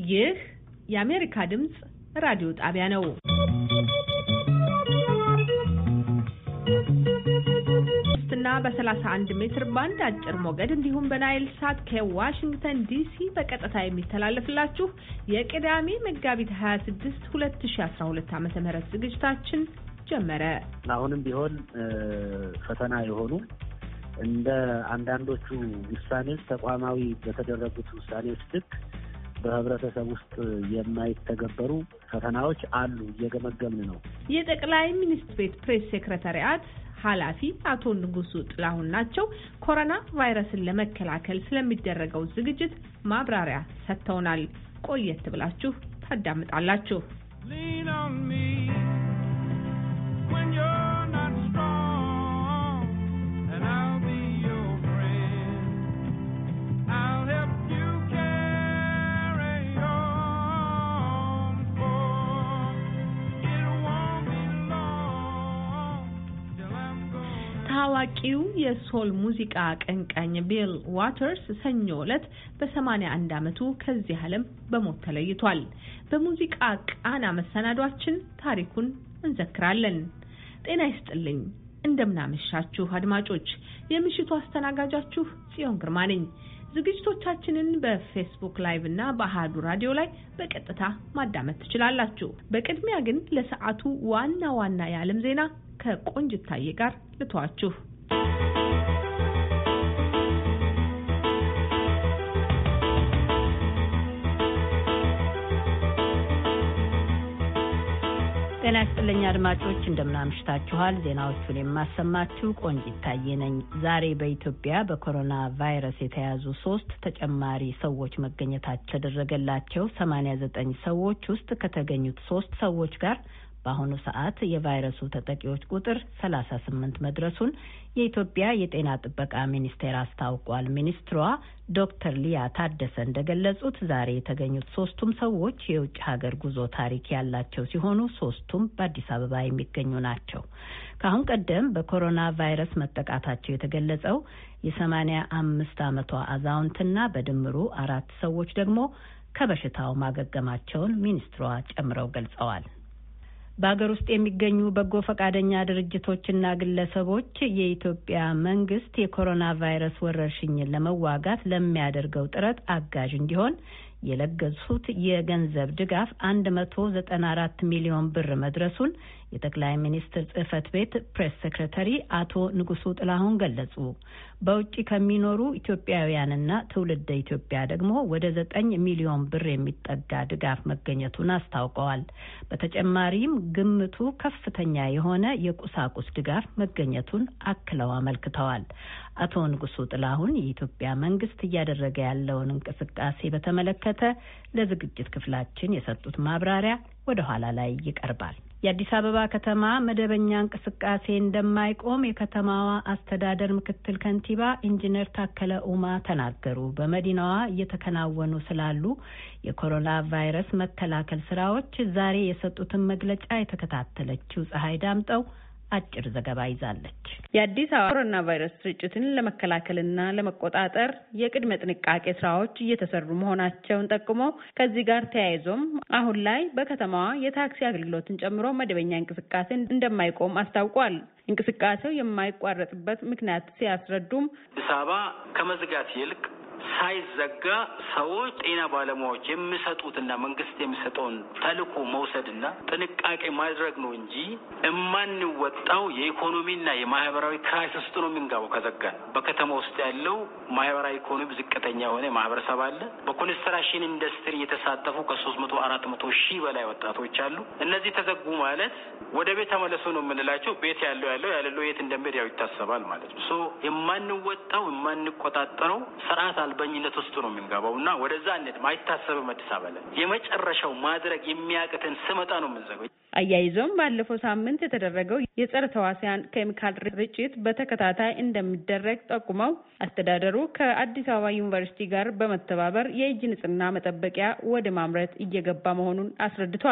ይህ የአሜሪካ ድምጽ ራዲዮ ጣቢያ ነው። በ31 ሜትር ባንድ አጭር ሞገድ እንዲሁም በናይል ሳት ከዋሽንግተን ዲሲ በቀጥታ የሚተላለፍላችሁ የቅዳሜ መጋቢት 26 2012 ዓ.ም ዝግጅታችን ጀመረ። አሁንም ቢሆን ፈተና የሆኑ እንደ አንዳንዶቹ ውሳኔዎች ተቋማዊ በተደረጉት ውሳኔዎች ልክ በህብረተሰብ ውስጥ የማይተገበሩ ፈተናዎች አሉ፣ እየገመገምን ነው። የጠቅላይ ሚኒስትር ቤት ፕሬስ ሴክሬታሪያት ኃላፊ አቶ ንጉሱ ጥላሁን ናቸው። ኮሮና ቫይረስን ለመከላከል ስለሚደረገው ዝግጅት ማብራሪያ ሰጥተውናል። ቆየት ብላችሁ ታዳምጣላችሁ። ታዋቂው የሶል ሙዚቃ አቀንቃኝ ቢል ዋተርስ ሰኞ ዕለት በ81 ዓመቱ ከዚህ ዓለም በሞት ተለይቷል። በሙዚቃ ቃና መሰናዷችን ታሪኩን እንዘክራለን። ጤና ይስጥልኝ፣ እንደምናመሻችሁ አድማጮች። የምሽቱ አስተናጋጃችሁ ጽዮን ግርማ ነኝ። ዝግጅቶቻችንን በፌስቡክ ላይቭ እና በአሃዱ ራዲዮ ላይ በቀጥታ ማዳመጥ ትችላላችሁ። በቅድሚያ ግን ለሰዓቱ ዋና ዋና የዓለም ዜና ከቆንጅታዬ ጋር ልተዋችሁ። ጤና ይስጥልኝ አድማጮች፣ እንደምናምሽታችኋል። ዜናዎቹን የማሰማችሁ ቆንጅታዬ ነኝ። ዛሬ በኢትዮጵያ በኮሮና ቫይረስ የተያዙ 3 ተጨማሪ ሰዎች መገኘታቸው ተደረገላቸው 89 ሰዎች ውስጥ ከተገኙት 3 ሰዎች ጋር በአሁኑ ሰዓት የቫይረሱ ተጠቂዎች ቁጥር 38 መድረሱን የኢትዮጵያ የጤና ጥበቃ ሚኒስቴር አስታውቋል። ሚኒስትሯ ዶክተር ሊያ ታደሰ እንደገለጹት ዛሬ የተገኙት 3ቱም ሰዎች የውጭ ሀገር ጉዞ ታሪክ ያላቸው ሲሆኑ 3ቱም በአዲስ አበባ የሚገኙ ናቸው። ከአሁን ቀደም በኮሮና ቫይረስ መጠቃታቸው የተገለጸው የ85 ዓመቷ አዛውንትና በድምሩ 4 ሰዎች ደግሞ ከበሽታው ማገገማቸውን ሚኒስትሯ ጨምረው ገልጸዋል። በሀገር ውስጥ የሚገኙ በጎ ፈቃደኛ ድርጅቶችና ግለሰቦች የኢትዮጵያ መንግስት የኮሮና ቫይረስ ወረርሽኝን ለመዋጋት ለሚያደርገው ጥረት አጋዥ እንዲሆን የለገሱት የገንዘብ ድጋፍ 194 ሚሊዮን ብር መድረሱን የጠቅላይ ሚኒስትር ጽህፈት ቤት ፕሬስ ሴክሬታሪ አቶ ንጉሱ ጥላሁን ገለጹ። በውጭ ከሚኖሩ ኢትዮጵያውያንና ትውልደ ኢትዮጵያ ደግሞ ወደ 9 ሚሊዮን ብር የሚጠጋ ድጋፍ መገኘቱን አስታውቀዋል። በተጨማሪም ግምቱ ከፍተኛ የሆነ የቁሳቁስ ድጋፍ መገኘቱን አክለው አመልክተዋል። አቶ ንጉሱ ጥላሁን የኢትዮጵያ መንግስት እያደረገ ያለውን እንቅስቃሴ በተመለከተ ለዝግጅት ክፍላችን የሰጡት ማብራሪያ ወደ ኋላ ላይ ይቀርባል። የአዲስ አበባ ከተማ መደበኛ እንቅስቃሴ እንደማይቆም የከተማዋ አስተዳደር ምክትል ከንቲባ ኢንጂነር ታከለ ኡማ ተናገሩ። በመዲናዋ እየተከናወኑ ስላሉ የኮሮና ቫይረስ መከላከል ስራዎች ዛሬ የሰጡትን መግለጫ የተከታተለችው ፀሐይ ዳምጠው አጭር ዘገባ ይዛለች። የአዲስ አበባ ኮሮና ቫይረስ ስርጭትን ለመከላከልና ለመቆጣጠር የቅድመ ጥንቃቄ ስራዎች እየተሰሩ መሆናቸውን ጠቁሞ ከዚህ ጋር ተያይዞም አሁን ላይ በከተማዋ የታክሲ አገልግሎትን ጨምሮ መደበኛ እንቅስቃሴ እንደማይቆም አስታውቋል። እንቅስቃሴው የማይቋረጥበት ምክንያት ሲያስረዱም አዲስ አበባ ከመዝጋት ይልቅ ሳይዘጋ ሰዎች ጤና ባለሙያዎች የሚሰጡትና መንግስት የሚሰጠውን ተልዕኮ መውሰድና ጥንቃቄ ማድረግ ነው እንጂ የማንወጣው የኢኮኖሚና የማህበራዊ ክራይሲስ ውስጥ ነው የምንገባው ከዘጋን። በከተማ ውስጥ ያለው ማህበራዊ ኢኮኖሚ ዝቅተኛ የሆነ ማህበረሰብ አለ። በኮንስትራክሽን ኢንዱስትሪ የተሳተፉ ከ300-400 ሺህ በላይ ወጣቶች አሉ። እነዚህ ተዘጉ ማለት ወደ ቤት ተመለሱ ነው የምንላቸው። ቤት ያለው ያለለው የት እንደሚሄድ ያው ይታሰባል ማለት ነው። የማንወጣው የማንቆጣጠረው ስርዓት አልበኝነት ውስጥ ነው የምንገባው እና ወደዛ እንዴት ማይታሰብም አዲስ አበባ ላይ የመጨረሻው ማድረግ የሚያቅተን ስመጣ ነው የምንዘገው። አያይዞም ባለፈው ሳምንት የተደረገው የጸረ ተዋሲያን ኬሚካል ርጭት በተከታታይ እንደሚደረግ ጠቁመው አስተዳደሩ ከአዲስ አበባ ዩኒቨርሲቲ ጋር በመተባበር የእጅ ንጽህና መጠበቂያ ወደ ማምረት እየገባ መሆኑን አስረድተዋል።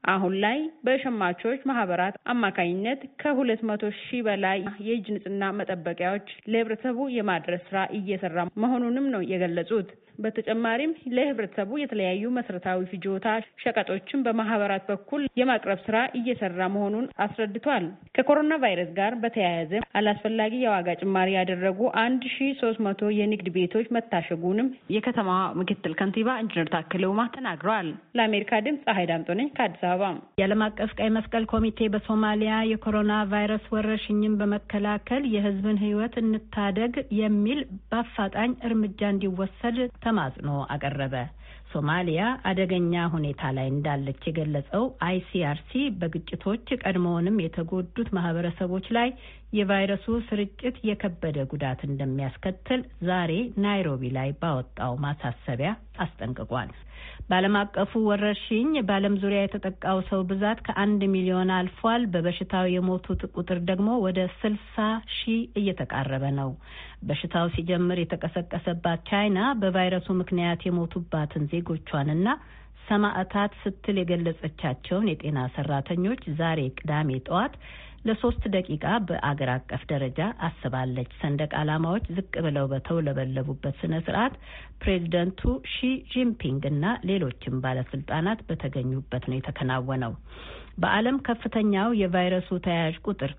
አሁን ላይ በሸማቾች ማህበራት አማካኝነት ከ200,000 በላይ የእጅ ንጽህና መጠበቂያዎች ለህብረተሰቡ የማድረስ ስራ እየሰራ መሆኑንም ነው የገለጹት። በተጨማሪም ለህብረተሰቡ የተለያዩ መሰረታዊ ፍጆታ ሸቀጦችን በማህበራት በኩል የማቅረብ ስራ እየሰራ መሆኑን አስረድቷል። ከኮሮና ቫይረስ ጋር በተያያዘ አላስፈላጊ የዋጋ ጭማሪ ያደረጉ 1300 የንግድ ቤቶች መታሸጉንም የከተማዋ ምክትል ከንቲባ ኢንጂነር ታከለ ኡማ ተናግረዋል። ለአሜሪካ ድምጽ ፀሐይ ዳምጦ ነኝ ከአዲስ አበባ። የዓለም አቀፍ ቀይ መስቀል ኮሚቴ በሶማሊያ የኮሮና ቫይረስ ወረርሽኝን በመከላከል የህዝብን ህይወት እንታደግ የሚል በአፋጣኝ እርምጃ እንዲወሰድ ተማጽኖ አቀረበ። ሶማሊያ አደገኛ ሁኔታ ላይ እንዳለች የገለጸው ICRC በግጭቶች ቀድሞውንም የተጎዱት ማህበረሰቦች ላይ የቫይረሱ ስርጭት የከበደ ጉዳት እንደሚያስከትል ዛሬ ናይሮቢ ላይ ባወጣው ማሳሰቢያ አስጠንቅቋል። በዓለም አቀፉ ወረርሽኝ በዓለም ዙሪያ የተጠቃው ሰው ብዛት ከ1 ሚሊዮን አልፏል። በበሽታው የሞቱት ቁጥር ደግሞ ወደ 60,000 እየተቃረበ ነው። በሽታው ሲጀምር የተቀሰቀሰባት ቻይና በቫይረሱ ምክንያት የሞቱባትን ዜጎቿንና ሰማዕታት ስትል የገለጸቻቸውን የጤና ሰራተኞች ዛሬ ቅዳሜ ጠዋት ለ3 ደቂቃ በአገር አቀፍ ደረጃ አስባለች። ሰንደቅ ዓላማዎች ዝቅ ብለው በተውለበለቡበት ስነ ስርዓት ፕሬዝዳንቱ ሺ ጂንፒንግ እና ሌሎችም ባለስልጣናት በተገኙበት ነው የተከናወነው። በዓለም ከፍተኛው የቫይረሱ ተያያዥ ቁጥር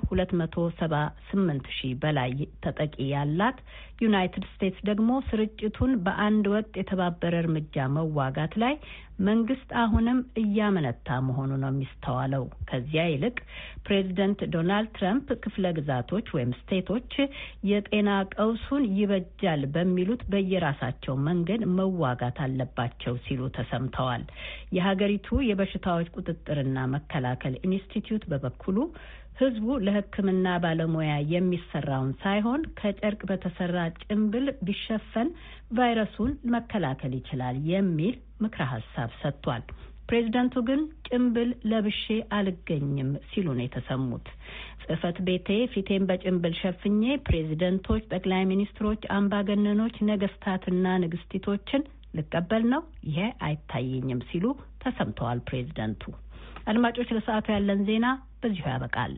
ከ278,000 በላይ ተጠቂ ያላት ዩናይትድ ስቴትስ ደግሞ ስርጭቱን በአንድ ወጥ የተባበረ እርምጃ መዋጋት ላይ መንግስት አሁንም እያመነታ መሆኑ ነው የሚስተዋለው። ከዚያ ይልቅ ፕሬዚደንት ዶናልድ ትራምፕ ክፍለ ግዛቶች ወይም ስቴቶች የጤና ቀውሱን ይበጃል በሚሉት በየራሳቸው መንገድ መዋጋት አለባቸው ሲሉ ተሰምተዋል። የሀገሪቱ የበሽታዎች ቁጥጥርና መከላከል ኢንስቲትዩት በበኩሉ ህዝቡ ለሕክምና ባለሙያ የሚሰራውን ሳይሆን ከጨርቅ በተሰራ ጭንብል ቢሸፈን ቫይረሱን መከላከል ይችላል የሚል ምክረ ሀሳብ ሰጥቷል። ፕሬዝዳንቱ ግን ጭንብል ለብሼ አልገኝም ሲሉ ነው የተሰሙት። ጽህፈት ቤቴ ፊቴን በጭንብል ሸፍኜ ፕሬዝዳንቶች፣ ጠቅላይ ሚኒስትሮች፣ አምባገነኖች፣ ነገስታትና ንግስቲቶችን ልቀበል ነው፣ ይሄ አይታየኝም ሲሉ ተሰምተዋል ፕሬዝዳንቱ። አድማጮች፣ ለሰዓቱ ያለን ዜና በዚሁ ያበቃል።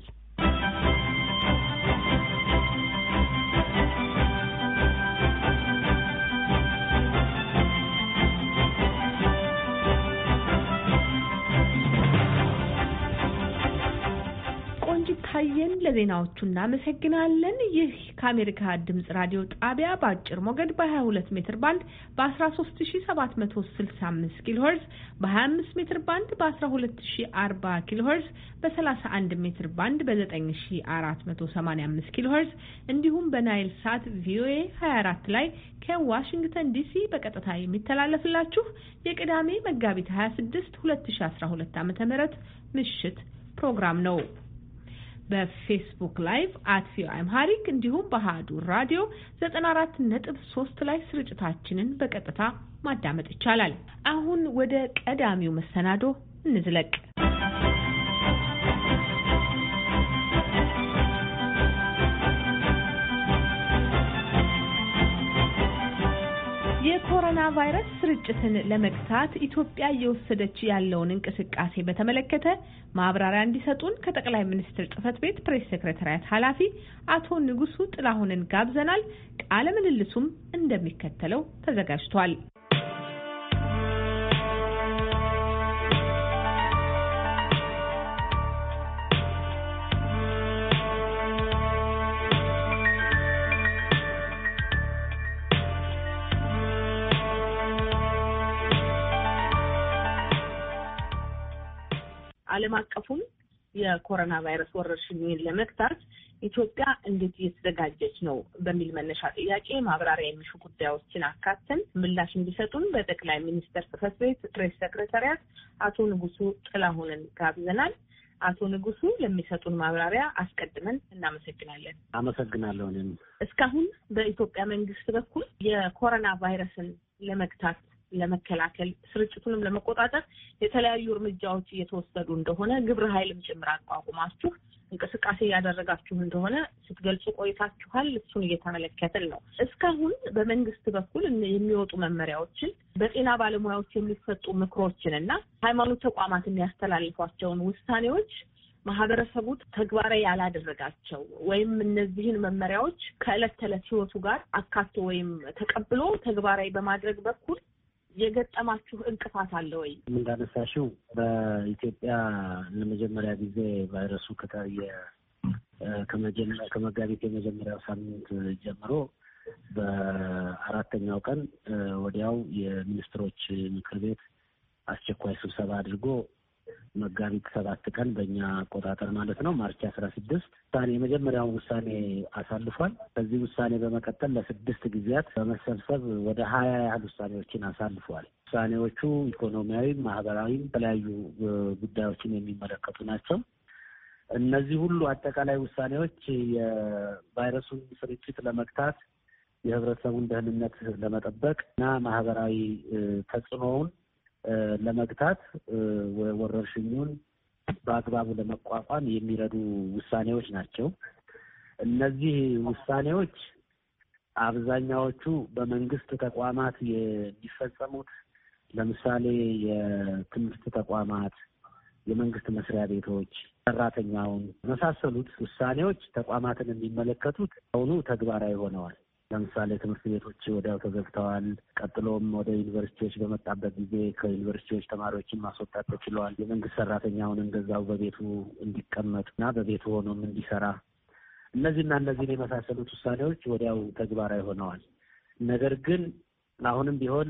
ታየን ለዜናዎቹ እናመሰግናለን። ይህ ከአሜሪካ ድምጽ ራዲዮ ጣቢያ በአጭር ሞገድ በ22 ሜትር ባንድ በ13765 ኪሎ ሄርዝ፣ በ25 ሜትር ባንድ በ12040 ኪሎ ሄርዝ፣ በ31 ሜትር ባንድ በ9485 ኪሎ ሄርዝ እንዲሁም በናይል ሳት ቪኦኤ 24 ላይ ከዋሽንግተን ዲሲ በቀጥታ የሚተላለፍላችሁ የቅዳሜ መጋቢት 26 2012 ዓ.ም ምሽት ፕሮግራም ነው። በፌስቡክ ላይቭ @ቪኦኤአምሃሪክ እንዲሁም በአሃዱ ራዲዮ 94.3 ላይ ስርጭታችንን በቀጥታ ማዳመጥ ይቻላል። አሁን ወደ ቀዳሚው መሰናዶ እንዝለቅ። የኮሮና ቫይረስ ስርጭትን ለመግታት ኢትዮጵያ እየወሰደች ያለውን እንቅስቃሴ በተመለከተ ማብራሪያ እንዲሰጡን ከጠቅላይ ሚኒስትር ጽሕፈት ቤት ፕሬስ ሴክሬታሪያት ኃላፊ አቶ ንጉሱ ጥላሁንን ጋብዘናል። ቃለ ምልልሱም እንደሚከተለው ተዘጋጅቷል። ዓለም አቀፉን የኮሮና ቫይረስ ወረርሽኝን ለመግታት ኢትዮጵያ እንዴት እየተዘጋጀች ነው በሚል መነሻ ጥያቄ ማብራሪያ የሚሹ ጉዳዮችን አካተን ምላሽ እንዲሰጡን በጠቅላይ ሚኒስትር ጽሕፈት ቤት ፕሬስ ሴክሬታሪያት አቶ ንጉሱ ጥላሁንን ጋብዘናል። አቶ ንጉሱ ለሚሰጡን ማብራሪያ አስቀድመን እናመሰግናለን። አመሰግናለሁ። እኔም እስካሁን በኢትዮጵያ መንግስት በኩል የኮሮና ቫይረስን ለመግታት ለመከላከል ስርጭቱንም ለመቆጣጠር የተለያዩ እርምጃዎች እየተወሰዱ እንደሆነ ግብረ ኃይልም ጭምር አቋቁማችሁ እንቅስቃሴ ያደረጋችሁ እንደሆነ ስትገልጹ ቆይታችኋል። እሱን እየተመለከትን ነው። እስካሁን በመንግስት በኩል የሚወጡ መመሪያዎችን በጤና ባለሙያዎች የሚሰጡ ምክሮችንና ሃይማኖት ተቋማት የሚያስተላልፏቸውን ውሳኔዎች ማህበረሰቡ ተግባራዊ ያላደረጋቸው ወይም እነዚህን መመሪያዎች ከዕለት ተዕለት ህይወቱ ጋር አካቶ ወይም ተቀብሎ ተግባራዊ በማድረግ በኩል የገጠማችሁ እንቅፋት አለ ወይ? እንዳነሳሽው በኢትዮጵያ ለመጀመሪያ ጊዜ ቫይረሱ ከመጋቢት የመጀመሪያው ሳምንት ጀምሮ በአራተኛው ቀን ወዲያው የሚኒስትሮች ምክር ቤት አስቸኳይ ስብሰባ አድርጎ መጋቢት 7 ቀን በእኛ አቆጣጠር ማለት ነው ማርች 16 የመጀመሪያውን ውሳኔ አሳልፏል። ከዚህ ውሳኔ በመቀጠል ለ6 ጊዜያት በመሰብሰብ ወደ 20 ያህል ውሳኔዎችን አሳልፏል። ውሳኔዎቹ ኢኮኖሚያዊ፣ ማህበራዊ የተለያዩ ጉዳዮችን የሚመለከቱ ናቸው። እነዚህ ሁሉ አጠቃላይ ውሳኔዎች የቫይረሱን ስርጭት ለመግታት የህብረተሰቡን ደህንነት ለመጠበቅ እና ማህበራዊ ተጽዕኖውን ለመግታት ወረርሽኙን በአግባቡ ለመቋቋም የሚረዱ ውሳኔዎች ናቸው። እነዚህ ውሳኔዎች አብዛኛዎቹ በመንግስት ተቋማት የሚፈጸሙት ለምሳሌ የትምህርት ተቋማት፣ የመንግስት መስሪያ ቤቶች፣ ሰራተኛውን መሳሰሉት ውሳኔዎች ተቋማትን የሚመለከቱት አሁኑ ተግባራዊ ሆነዋል። ለምሳሌ ትምህርት ቤቶች ወዲያው ተዘግተዋል። ቀጥሎም ወደ ዩኒቨርሲቲዎች በመጣበት ጊዜ ከዩኒቨርሲቲዎች ተማሪዎችን ማስወጣት ተችሏል። የመንግስት ሰራተኛውን እንደዛው በቤቱ እንዲቀመጥና በቤቱ ሆኖም እንዲሰራ እነዚህን የመሳሰሉት ውሳኔዎች ወዲያው ተግባራዊ ሆነዋል። ነገር ግን አሁንም ቢሆን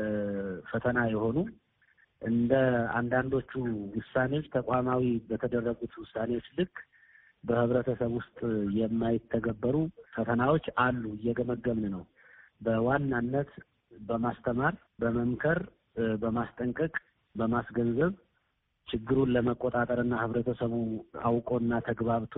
ፈተና የሆኑ እንደ አንዳንዶቹ ውሳኔዎች ተቋማዊ በተደረጉት ውሳኔዎች ልክ በህብረተሰብ ውስጥ የማይተገበሩ ፈተናዎች አሉ። እየገመገምን ነው። በዋናነት በማስተማር፣ በመምከር፣ በማስጠንቀቅ፣ በማስገንዘብ ችግሩን ለመቆጣጠርና ህብረተሰቡ አውቆና ተግባብቶ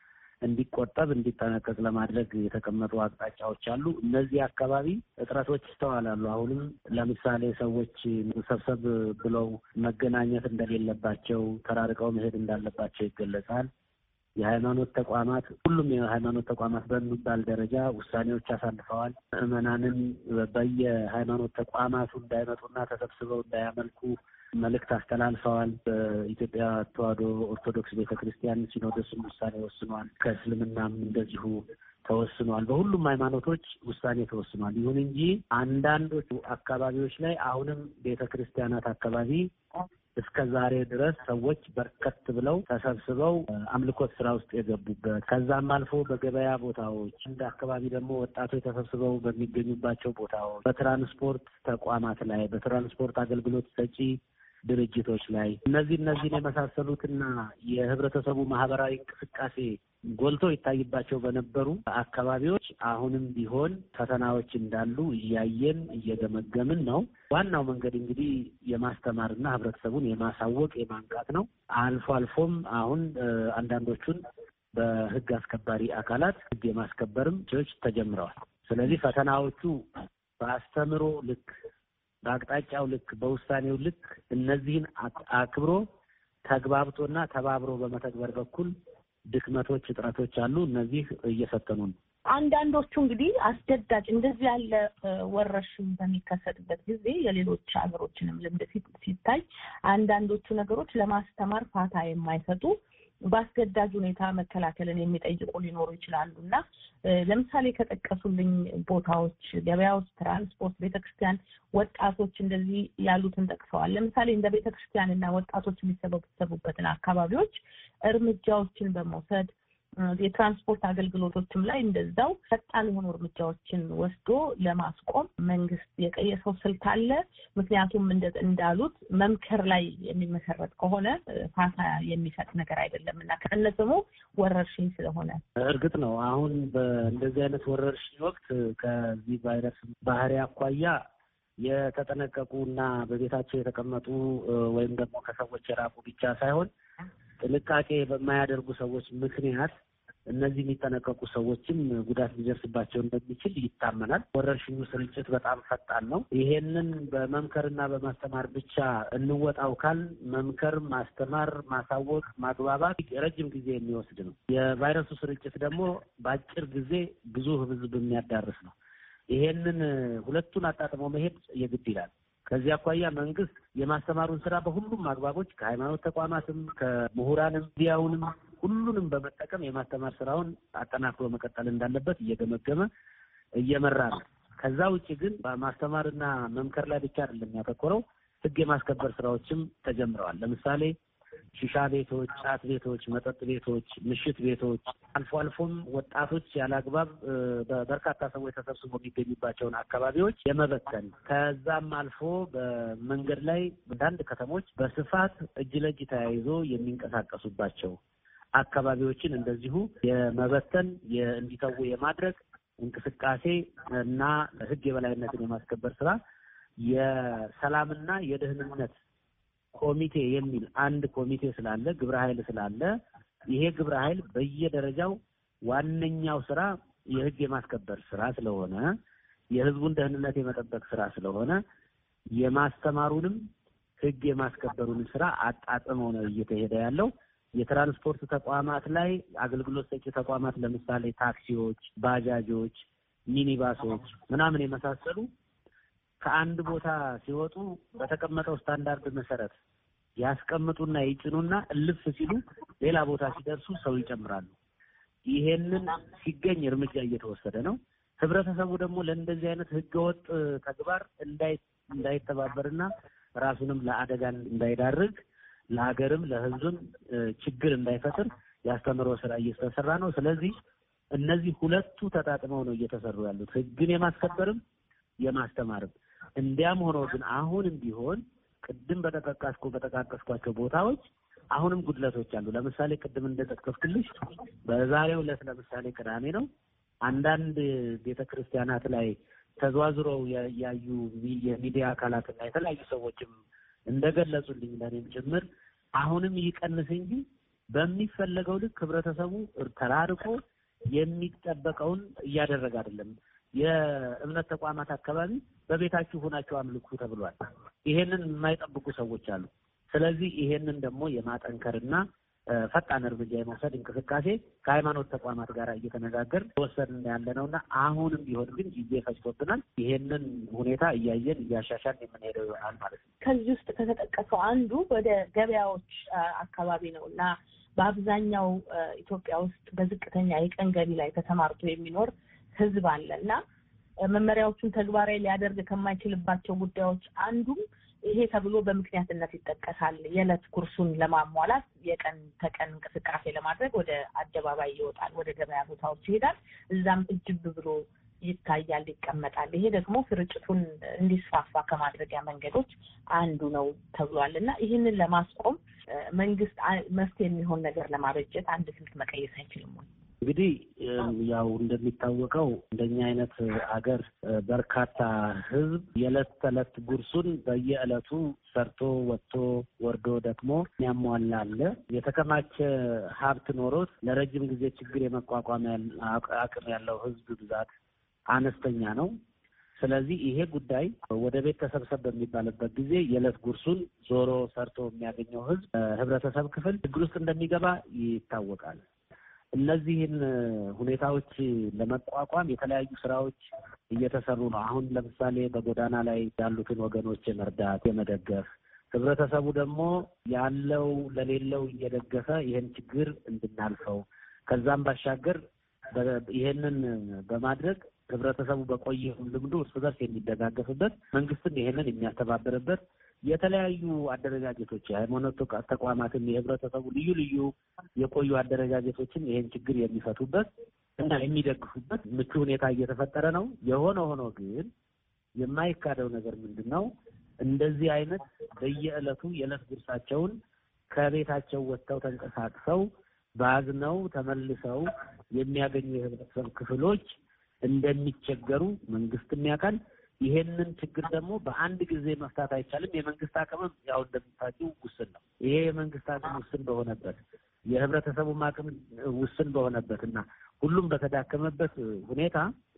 እንዲቆጠብ እንዲጠነቀቅ ለማድረግ የተቀመጡ አቅጣጫዎች አሉ። እነዚህ አካባቢ እጥረቶች ይስተዋላሉ። አሁንም ለምሳሌ ሰዎች ሰብሰብ ብለው መገናኘት እንደሌለባቸው፣ ተራርቀው መሄድ እንዳለባቸው ይገለጻል። የሃይማኖት ተቋማት ሁሉም የሃይማኖት ተቋማት በሚባል ደረጃ ውሳኔዎች አሳልፈዋል። ምዕመናንን በየሃይማኖት ተቋማቱ እንዳይመጡና ተሰብስበው እንዳያመልኩ መልእክት አስተላልፈዋል። በኢትዮጵያ ተዋሕዶ ኦርቶዶክስ ቤተክርስቲያን ሲኖዶስም ውሳኔ ወስኗል። ከእስልምናም እንደዚሁ ተወስኗል። በሁሉም ሃይማኖቶች ውሳኔ ተወስኗል። ይሁን እንጂ አንዳንዶቹ አካባቢዎች ላይ አሁንም ቤተክርስቲያናት አካባቢ እስከ ዛሬ ድረስ ሰዎች በርከት ብለው ተሰብስበው አምልኮት ስራ ውስጥ የገቡበት ከዛም አልፎ በገበያ ቦታዎች እንደ አካባቢ ደግሞ ወጣቶች ተሰብስበው በሚገኙባቸው ቦታዎች በትራንስፖርት ተቋማት ላይ በትራንስፖርት አገልግሎት ሰጪ ድርጅቶች ላይ እነዚህን የመሳሰሉትና የህብረተሰቡ ማህበራዊ እንቅስቃሴ ጎልቶ ይታይባቸው በነበሩ አካባቢዎች አሁንም ቢሆን ፈተናዎች እንዳሉ እያየን እየገመገምን ነው። ዋናው መንገድ እንግዲህ የማስተማርና ህብረተሰቡን የማሳወቅ የማንቃት ነው። አልፎ አልፎም አሁን አንዳንዶቹን በህግ አስከባሪ አካላት ህግ የማስከበርም ጆች ተጀምረዋል። ስለዚህ ፈተናዎቹ በአስተምሮ ልክ፣ በአቅጣጫው ልክ፣ በውሳኔው ልክ እነዚህን አክብሮ ተግባብቶና ተባብሮ በመተግበር በኩል ድክመቶች፣ እጥረቶች አሉ። እነዚህ እየፈተኑ ነው። አንዳንዶቹ እንግዲህ አስገዳጅ እንደዚህ ያለ ወረርሽኝ በሚከሰትበት ጊዜ የሌሎች ሀገሮችንም ልምድ ሲታይ አንዳንዶቹ ነገሮች ለማስተማር ፋታ የማይሰጡ በአስገዳጅ ሁኔታ መከላከልን የሚጠይቁ ሊኖሩ ይችላሉና ለምሳሌ ከጠቀሱልኝ ቦታዎች ገበያዎች፣ ትራንስፖርት፣ ቤተክርስቲያን፣ ወጣቶች እንደዚህ ያሉትን ጠቅሰዋል። ለምሳሌ እንደ ቤተክርስቲያንና ወጣቶች የሚሰበሰቡበትን አካባቢዎች እርምጃዎችን በመውሰድ የትራንስፖርት አገልግሎቶችም ላይ እንደዛው ፈጣን የሆኑ እርምጃዎችን ወስዶ ለማስቆም መንግስት የቀየሰው ስልት አለ። ምክንያቱም እንዳሉት መምከር ላይ የሚመሰረት ከሆነ ፋታ የሚሰጥ ነገር አይደለም እና ከነስሙ ወረርሽኝ ስለሆነ እርግጥ ነው አሁን በእንደዚህ አይነት ወረርሽኝ ወቅት ከዚህ ቫይረስ ባህሪ አኳያ የተጠነቀቁና በቤታቸው የተቀመጡ ወይም ደግሞ ከሰዎች የራቁ ብቻ ሳይሆን ጥንቃቄ በማያደርጉ ሰዎች ምክንያት እነዚህ የሚጠነቀቁ ሰዎችም ጉዳት ሊደርስባቸው እንደሚችል ይታመናል። ወረርሽኙ ስርጭት በጣም ፈጣን ነው። ይሄንን በመምከርና በማስተማር ብቻ እንወጣው ካል መምከር፣ ማስተማር፣ ማሳወቅ፣ ማግባባት ረጅም ጊዜ የሚወስድ ነው። የቫይረሱ ስርጭት ደግሞ በአጭር ጊዜ ብዙ ህዝብ የሚያዳርስ ነው። ይሄንን ሁለቱን አጣጥሞ መሄድ የግድ ይላል። ከዚህ አኳያ መንግስት የማስተማሩን ስራ በሁሉም አግባቦች ከሃይማኖት ተቋማትም ከምሁራንም ዲያውንም ሁሉንም በመጠቀም የማስተማር ስራውን አጠናክሮ መቀጠል እንዳለበት እየገመገመ እየመራ ነው። ከዛ ውጪ ግን በማስተማርና መምከር ላይ ብቻ አይደለም ያተኮረው፣ ህግ የማስከበር ስራዎችም ተጀምረዋል። ለምሳሌ ሺሻ ቤቶች፣ ጫት ቤቶች፣ መጠጥ ቤቶች፣ ምሽት ቤቶች አልፎ አልፎም ወጣቶች ያላግባብ በርካታ ሰዎች ተሰብስበው የሚገኙባቸውን አካባቢዎች የመበተን ከዛም አልፎ በመንገድ ላይ አንዳንድ ከተሞች በስፋት እጅ ለእጅ ተያይዞ የሚንቀሳቀሱባቸው አካባቢዎችን እንደዚሁ የመበተን እንዲተው የማድረግ እንቅስቃሴ እና ህግ የበላይነትን የማስከበር ስራ የሰላምና የደህንነት ኮሚቴ የሚል አንድ ኮሚቴ ስላለ ግብረ ኃይል ስላለ ይሄ ግብረ ኃይል በየደረጃው ዋነኛው ስራ የህግ የማስከበር ስራ ስለሆነ የህዝቡን ደህንነት የመጠበቅ ስራ ስለሆነ የማስተማሩንም ህግ የማስከበሩን ስራ አጣጥመው ነው እየተሄደ ያለው። የትራንስፖርት ተቋማት ላይ አገልግሎት ሰጪ ተቋማት ለምሳሌ ታክሲዎች፣ ባጃጆች፣ ሚኒባሶች ምናምን የመሳሰሉ ከአንድ ቦታ ሲወጡ በተቀመጠው ስታንዳርድ መሰረት ያስቀምጡና ይጭኑና እልፍ ሲሉ ሌላ ቦታ ሲደርሱ ሰው ይጨምራሉ። ይሄንን ሲገኝ እርምጃ እየተወሰደ ነው። ህብረተሰቡ ደግሞ ለእንደዚህ አይነት ህገወጥ ተግባር እንዳይተባበርና ራሱንም ለአደጋ እንዳይዳርግ ለሀገርም ለህዝብም ችግር እንዳይፈጥር ያስተምሮ ስራ እየተሰራ ነው። ስለዚህ እነዚህ ሁለቱ ተጣጥመው ነው እየተሰሩ ያሉት፣ ህግን የማስከበርም የማስተማርም። እንዲያም ሆኖ ግን አሁንም ቢሆን ቅድም በተጠቃቀስኳቸው ቦታዎች አሁንም ጉድለቶች አሉ። ለምሳሌ ቅድም እንደጠቀስኩልሽ በዛሬው ዕለት ለምሳሌ ቅዳሜ ነው፣ አንዳንድ ቤተክርስቲያናት ላይ ተዘዋዝረው ያዩ የሚዲያ አካላትና የተለያዩ ሰዎችም እንደገለጹልኝ ለኔም ጭምር አሁንም ይቀንስ እንጂ በሚፈለገው ልክ ህብረተሰቡ ተራርቆ የሚጠበቀውን እያደረገ አይደለም። የእምነት ተቋማት አካባቢ በቤታችሁ ሆናችሁ አምልኩ ተብሏል። ይሄንን የማይጠብቁ ሰዎች አሉ። ስለዚህ ይሄንን ደግሞ የማጠንከርና ፈጣን እርምጃ የመውሰድ እንቅስቃሴ ከሃይማኖት ተቋማት ጋር እየተነጋገር ወሰድን ያለነውና አሁንም ቢሆን ግን ጊዜ ፈጅቶብናል። ይሄንን ሁኔታ እያየን እያሻሻልን የምንሄደው ይሆናል ማለት ነው። ከዚህ ውስጥ ከተጠቀሰው አንዱ ወደ ገበያዎች አካባቢ ነው እና በአብዛኛው ኢትዮጵያ ውስጥ በዝቅተኛ የቀን ገቢ ላይ ተሰማርቶ የሚኖር ህዝብ አለ እና መመሪያዎቹን ተግባራዊ ሊያደርግ ከማይችልባቸው ጉዳዮች አንዱም ይሄ ተብሎ በምክንያትነት ይጠቀሳል። የዕለት ጉርሱን ለማሟላት የቀን ተቀን እንቅስቃሴ ለማድረግ ወደ አደባባይ ይወጣል፣ ወደ ገበያ ቦታዎች ይሄዳል። እዛም እጅብ ብሎ ይታያል፣ ይቀመጣል። ይሄ ደግሞ ስርጭቱን እንዲስፋፋ ከማድረጊያ መንገዶች አንዱ ነው ተብሏል እና ይህንን ለማስቆም መንግስት መፍትሄ የሚሆን ነገር ለማበጀት አንድ ስልት መቀየስ አይችልም ወይ? እንግዲህ ያው እንደሚታወቀው እንደኛ አይነት ሀገር በርካታ ህዝብ የዕለት ተዕለት ጉርሱን በየዕለቱ ሰርቶ ወጥቶ ወርዶ ደክሞ የሚያሟላ አለ። የተከማቸ ሀብት ኖሮት ለረጅም ጊዜ ችግር የመቋቋም አቅም ያለው ህዝብ ብዛት አነስተኛ ነው። ስለዚህ ይሄ ጉዳይ ወደ ቤት ተሰብሰብ በሚባልበት ጊዜ የዕለት ጉርሱን ዞሮ ሰርቶ የሚያገኘው ህዝብ ህብረተሰብ ክፍል ችግር ውስጥ እንደሚገባ ይታወቃል። እነዚህን ሁኔታዎች ለመቋቋም የተለያዩ ስራዎች እየተሰሩ ነው። አሁን ለምሳሌ በጎዳና ላይ ያሉትን ወገኖች የመርዳት የመደገፍ፣ ህብረተሰቡ ደግሞ ያለው ለሌለው እየደገፈ ይህን ችግር እንድናልፈው፣ ከዛም ባሻገር ይሄንን በማድረግ ህብረተሰቡ በቆየው ልምዱ እርስ በርስ የሚደጋገፍበት፣ መንግስትም ይሄንን የሚያስተባብርበት የተለያዩ አደረጃጀቶች የሃይማኖት ተቋማትን የህብረተሰቡ ልዩ ልዩ የቆዩ አደረጃጀቶችን ይሄን ችግር የሚፈቱበት እና የሚደግፉበት ምቹ ሁኔታ እየተፈጠረ ነው። የሆነ ሆኖ ግን የማይካደው ነገር ምንድነው? እንደዚህ አይነት በየዕለቱ የዕለት ጉርሳቸውን ከቤታቸው ወጥተው ተንቀሳቅሰው ባዝነው ተመልሰው የሚያገኙ የህብረተሰብ ክፍሎች እንደሚቸገሩ መንግስትም ያውቃል። ይሄንን ችግር ደግሞ በአንድ ጊዜ መፍታት አይቻልም። የመንግስት አቅም ያው እንደምታውቂው ውስን ነው። ይሄ የመንግስት አቅም ውስን በሆነበት የህብረተሰቡም አቅም ውስን በሆነበት እና ሁሉም በተዳከመበት ሁኔታ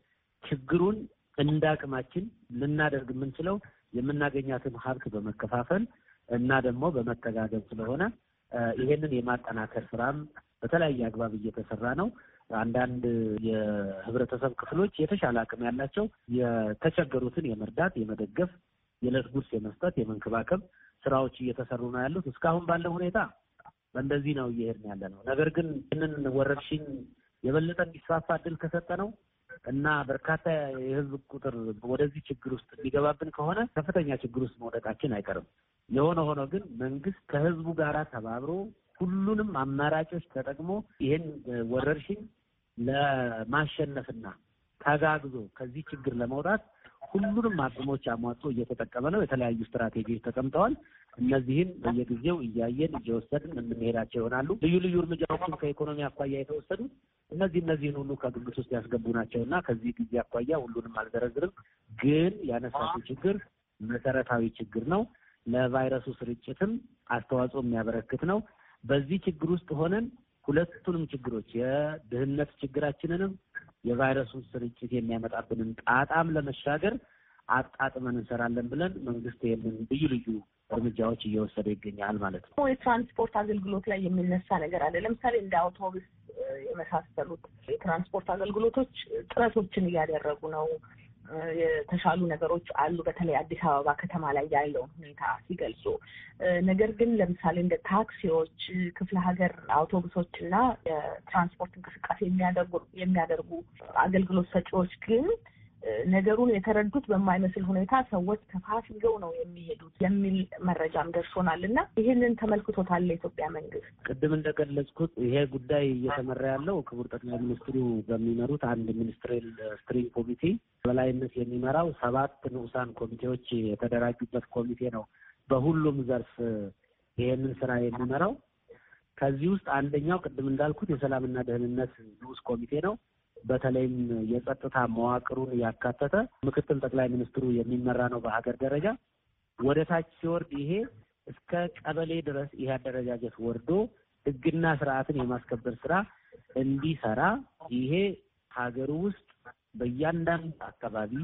ችግሩን እንደ አቅማችን ልናደርግ የምንችለው የምናገኛትን ሀብት በመከፋፈል እና ደግሞ በመተጋገዝ ስለሆነ ይሄንን የማጠናከር ስራም በተለያየ አግባብ እየተሰራ ነው። አንዳንድ የህብረተሰብ ክፍሎች የተሻለ አቅም ያላቸው የተቸገሩትን የመርዳት የመደገፍ የዕለት ጉርስ የመስጠት የመንከባከብ ስራዎች እየተሰሩ ነው ያሉት። እስካሁን ባለው ሁኔታ በእንደዚህ ነው እየሄድን ያለ ነው። ነገር ግን ይህንን ወረርሽኝ የበለጠ እንዲስፋፋ እድል ከሰጠ ነው እና በርካታ የህዝብ ቁጥር ወደዚህ ችግር ውስጥ ሊገባብን ከሆነ ከፍተኛ ችግር ውስጥ መውደቃችን አይቀርም። የሆነ ሆኖ ግን መንግስት ከህዝቡ ጋር ተባብሮ ሁሉንም አማራጮች ተጠቅሞ ይህን ወረርሽኝ ለማሸነፍና ተጋግዞ ከዚህ ችግር ለመውጣት ሁሉንም አቅሞች አሟጦ እየተጠቀመ ነው። የተለያዩ ስትራቴጂዎች ተቀምጠዋል። እነዚህን በየጊዜው እያየን እየወሰድን የምንሄዳቸው ይሆናሉ። ልዩ ልዩ እርምጃዎችን ከኢኮኖሚ አኳያ የተወሰዱ እነዚህን ሁሉ ከግምት ውስጥ ያስገቡ ናቸውና ከዚህ ጊዜ አኳያ ሁሉንም አልዘረዝርም። ግን ያነሳችው ችግር መሰረታዊ ችግር ነው። ለቫይረሱ ስርጭትም አስተዋጽኦ የሚያበረክት ነው። በዚህ ችግር ውስጥ ሆነን ሁለቱንም ችግሮች የድህነት ችግራችንንም የቫይረሱን ስርጭት የሚያመጣብንን ጣጣም ለመሻገር አጣጥመን እንሰራለን ብለን መንግስት ይህንን ልዩ ልዩ እርምጃዎች እየወሰደ ይገኛል ማለት ነው። የትራንስፖርት አገልግሎት ላይ የሚነሳ ነገር አለ። ለምሳሌ እንደ አውቶቡስ የመሳሰሉት የትራንስፖርት አገልግሎቶች ጥረቶችን እያደረጉ ነው። የተሻሉ ነገሮች አሉ። በተለይ አዲስ አበባ ከተማ ላይ ያለውን ሁኔታ ሲገልጹ፣ ነገር ግን ለምሳሌ እንደ ታክሲዎች፣ ክፍለ ሀገር አውቶቡሶች እና የትራንስፖርት እንቅስቃሴ የሚያደርጉ አገልግሎት ሰጪዎች ግን ነገሩን የተረዱት በማይመስል ሁኔታ ሰዎች ተፋፍገው ነው የሚሄዱት የሚል መረጃም ደርሶናል እና ይህንን ተመልክቶታል የኢትዮጵያ መንግስት? ቅድም እንደገለጽኩት ይሄ ጉዳይ እየተመራ ያለው ክቡር ጠቅላይ ሚኒስትሩ በሚመሩት አንድ ሚኒስትሪያል ስትሪንግ ኮሚቴ በላይነት የሚመራው 7 ንዑሳን ኮሚቴዎች የተደራጁበት ኮሚቴ ነው። በሁሉም ዘርፍ ይሄንን ስራ የሚመራው ከዚህ ውስጥ አንደኛው ቅድም እንዳልኩት የሰላምና ደህንነት ንዑስ ኮሚቴ ነው። በተለይም የጸጥታ መዋቅሩን ያካተተ ምክትል ጠቅላይ ሚኒስትሩ የሚመራ ነው። በሀገር ደረጃ ወደ ታች ሲወርድ ይሄ እስከ ቀበሌ ድረስ ይሄ አደረጃጀት ወርዶ ሕግና ስርዓትን የማስከበር ስራ እንዲሰራ ይሄ ሀገር ውስጥ በእያንዳንዱ አካባቢ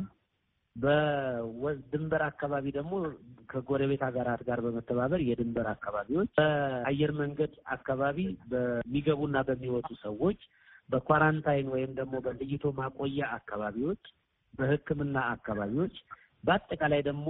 በድንበር አካባቢ ደግሞ ከጎረቤት ሀገራት ጋር በመተባበር የድንበር አካባቢዎች በአየር መንገድ አካባቢ በሚገቡና በሚወጡ ሰዎች በኳራንታይን ወይም ደግሞ በለይቶ ማቆያ አካባቢዎች በሕክምና አካባቢዎች በአጠቃላይ ደግሞ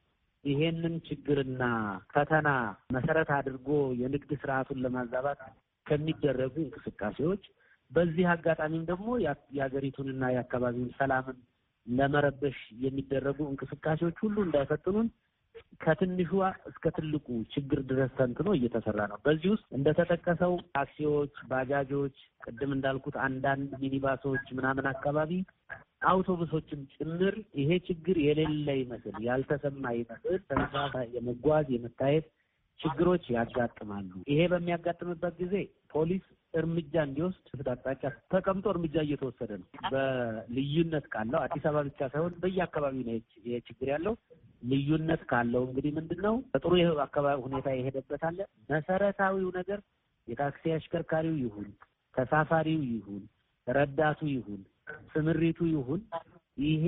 ይሄንን ችግርና ፈተና መሰረት አድርጎ የንግድ ስርዓቱን ለማዛባት ከሚደረጉ እንቅስቃሴዎች በዚህ አጋጣሚም ደግሞ የሀገሪቱንና የአካባቢውን ሰላምን ለመረበሽ የሚደረጉ እንቅስቃሴዎች ሁሉ እንዳይፈትኑን ከትንሹ እስከ ትልቁ ችግር ድረስ ተንትኖ እየተሰራ ነው። በዚህ ውስጥ እንደተጠቀሰው ታክሲዎች፣ ባጃጆች፣ ቅድም እንዳልኩት አንዳንድ ሚኒባሶች ምናምን አካባቢ አውቶቡሶችም ጭምር ይሄ ችግር የሌለ ይመስል ያልተሰማ ይመስል ተመሳሳይ የመጓዝ የመታየት ችግሮች ያጋጥማሉ። ይሄ በሚያጋጥምበት ጊዜ ፖሊስ እርምጃ እንዲወስድ አቅጣጫ ተቀምጦ እርምጃ እየተወሰደ ነው። በልዩነት ካለው አዲስ አበባ ብቻ ሳይሆን በየአካባቢው ነው ይሄ ችግር ያለው። ልዩነት ካለው እንግዲህ ምንድነው በጥሩ አካባቢ ሁኔታ የሄደበት አለ። መሰረታዊው ነገር የታክሲ አሽከርካሪው ይሁን ተሳፋሪው ይሁን ረዳቱ ይሁን ስምሪቱ ይሁን ይሄ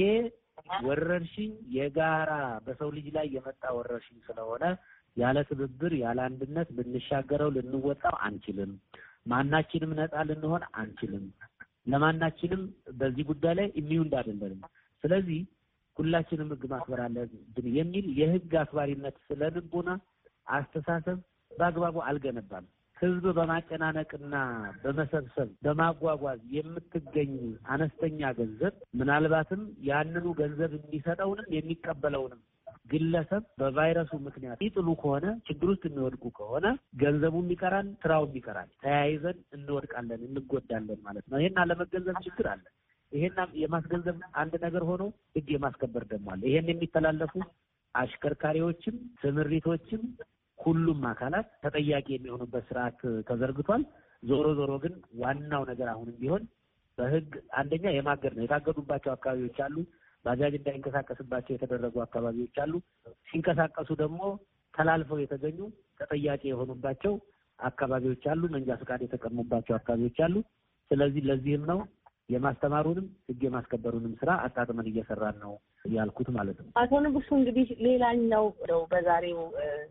ወረርሽኝ የጋራ በሰው ልጅ ላይ የመጣ ወረርሽኝ ስለሆነ ያለ ትብብር ያለ አንድነት ልንሻገረው ልንወጣው አንችልም። ማናችንም ነፃ ልንሆን አንችልም። ለማናችንም በዚህ ጉዳይ ላይ ኢሚዩን አይደለንም። ስለዚህ ሁላችንም ሕግ ማክበር አለብን የሚል የሕግ አክባሪነት ስለልቦና አስተሳሰብ በአግባቡ አልገነባም። ሕዝብ በማጨናነቅና በመሰብሰብ በማጓጓዝ የምትገኝ አነስተኛ ገንዘብ ምናልባትም ያንኑ ገንዘብ የሚሰጠውንም የሚቀበለውንም ግለሰብ በቫይረሱ ምክንያት ይጥሉ ከሆነ ችግር ውስጥ የሚወድቁ ከሆነ ገንዘቡም ይቀራል፣ ስራውም ይቀራል። ተያይዘን እንወድቃለን፣ እንጎዳለን ማለት ነው። ይሄን አለመገንዘብ ችግር አለ። ይሄን የማስገንዘብ አንድ ነገር ሆኖ ሕግ የማስከበር ደግሞ አለ። ይሄን የሚተላለፉ አሽከርካሪዎችም ስምሪቶችም ሁሉም አካላት ተጠያቂ የሚሆኑበት ስርዓት ተዘርግቷል። ዞሮ ዞሮ ግን ዋናው ነገር አሁንም ቢሆን በሕግ አንደኛ የማገድ ነው። የታገዱባቸው አካባቢዎች አሉ። ባጃጅ እንዳይንቀሳቀስባቸው የተደረጉ አካባቢዎች አሉ። ሲንቀሳቀሱ ደግሞ ተላልፈው የተገኙ ተጠያቂ የሆኑባቸው አካባቢዎች አሉ። መንጃ ፈቃድ የተቀሙባቸው አካባቢዎች አሉ። ስለዚህ ለዚህም ነው የማስተማሩንም ሕግ የማስከበሩንም ስራ አጣጥመን እየሰራን ነው ያልኩት ማለት ነው። አቶ ንጉሱ እንግዲህ ሌላኛው በዛሬው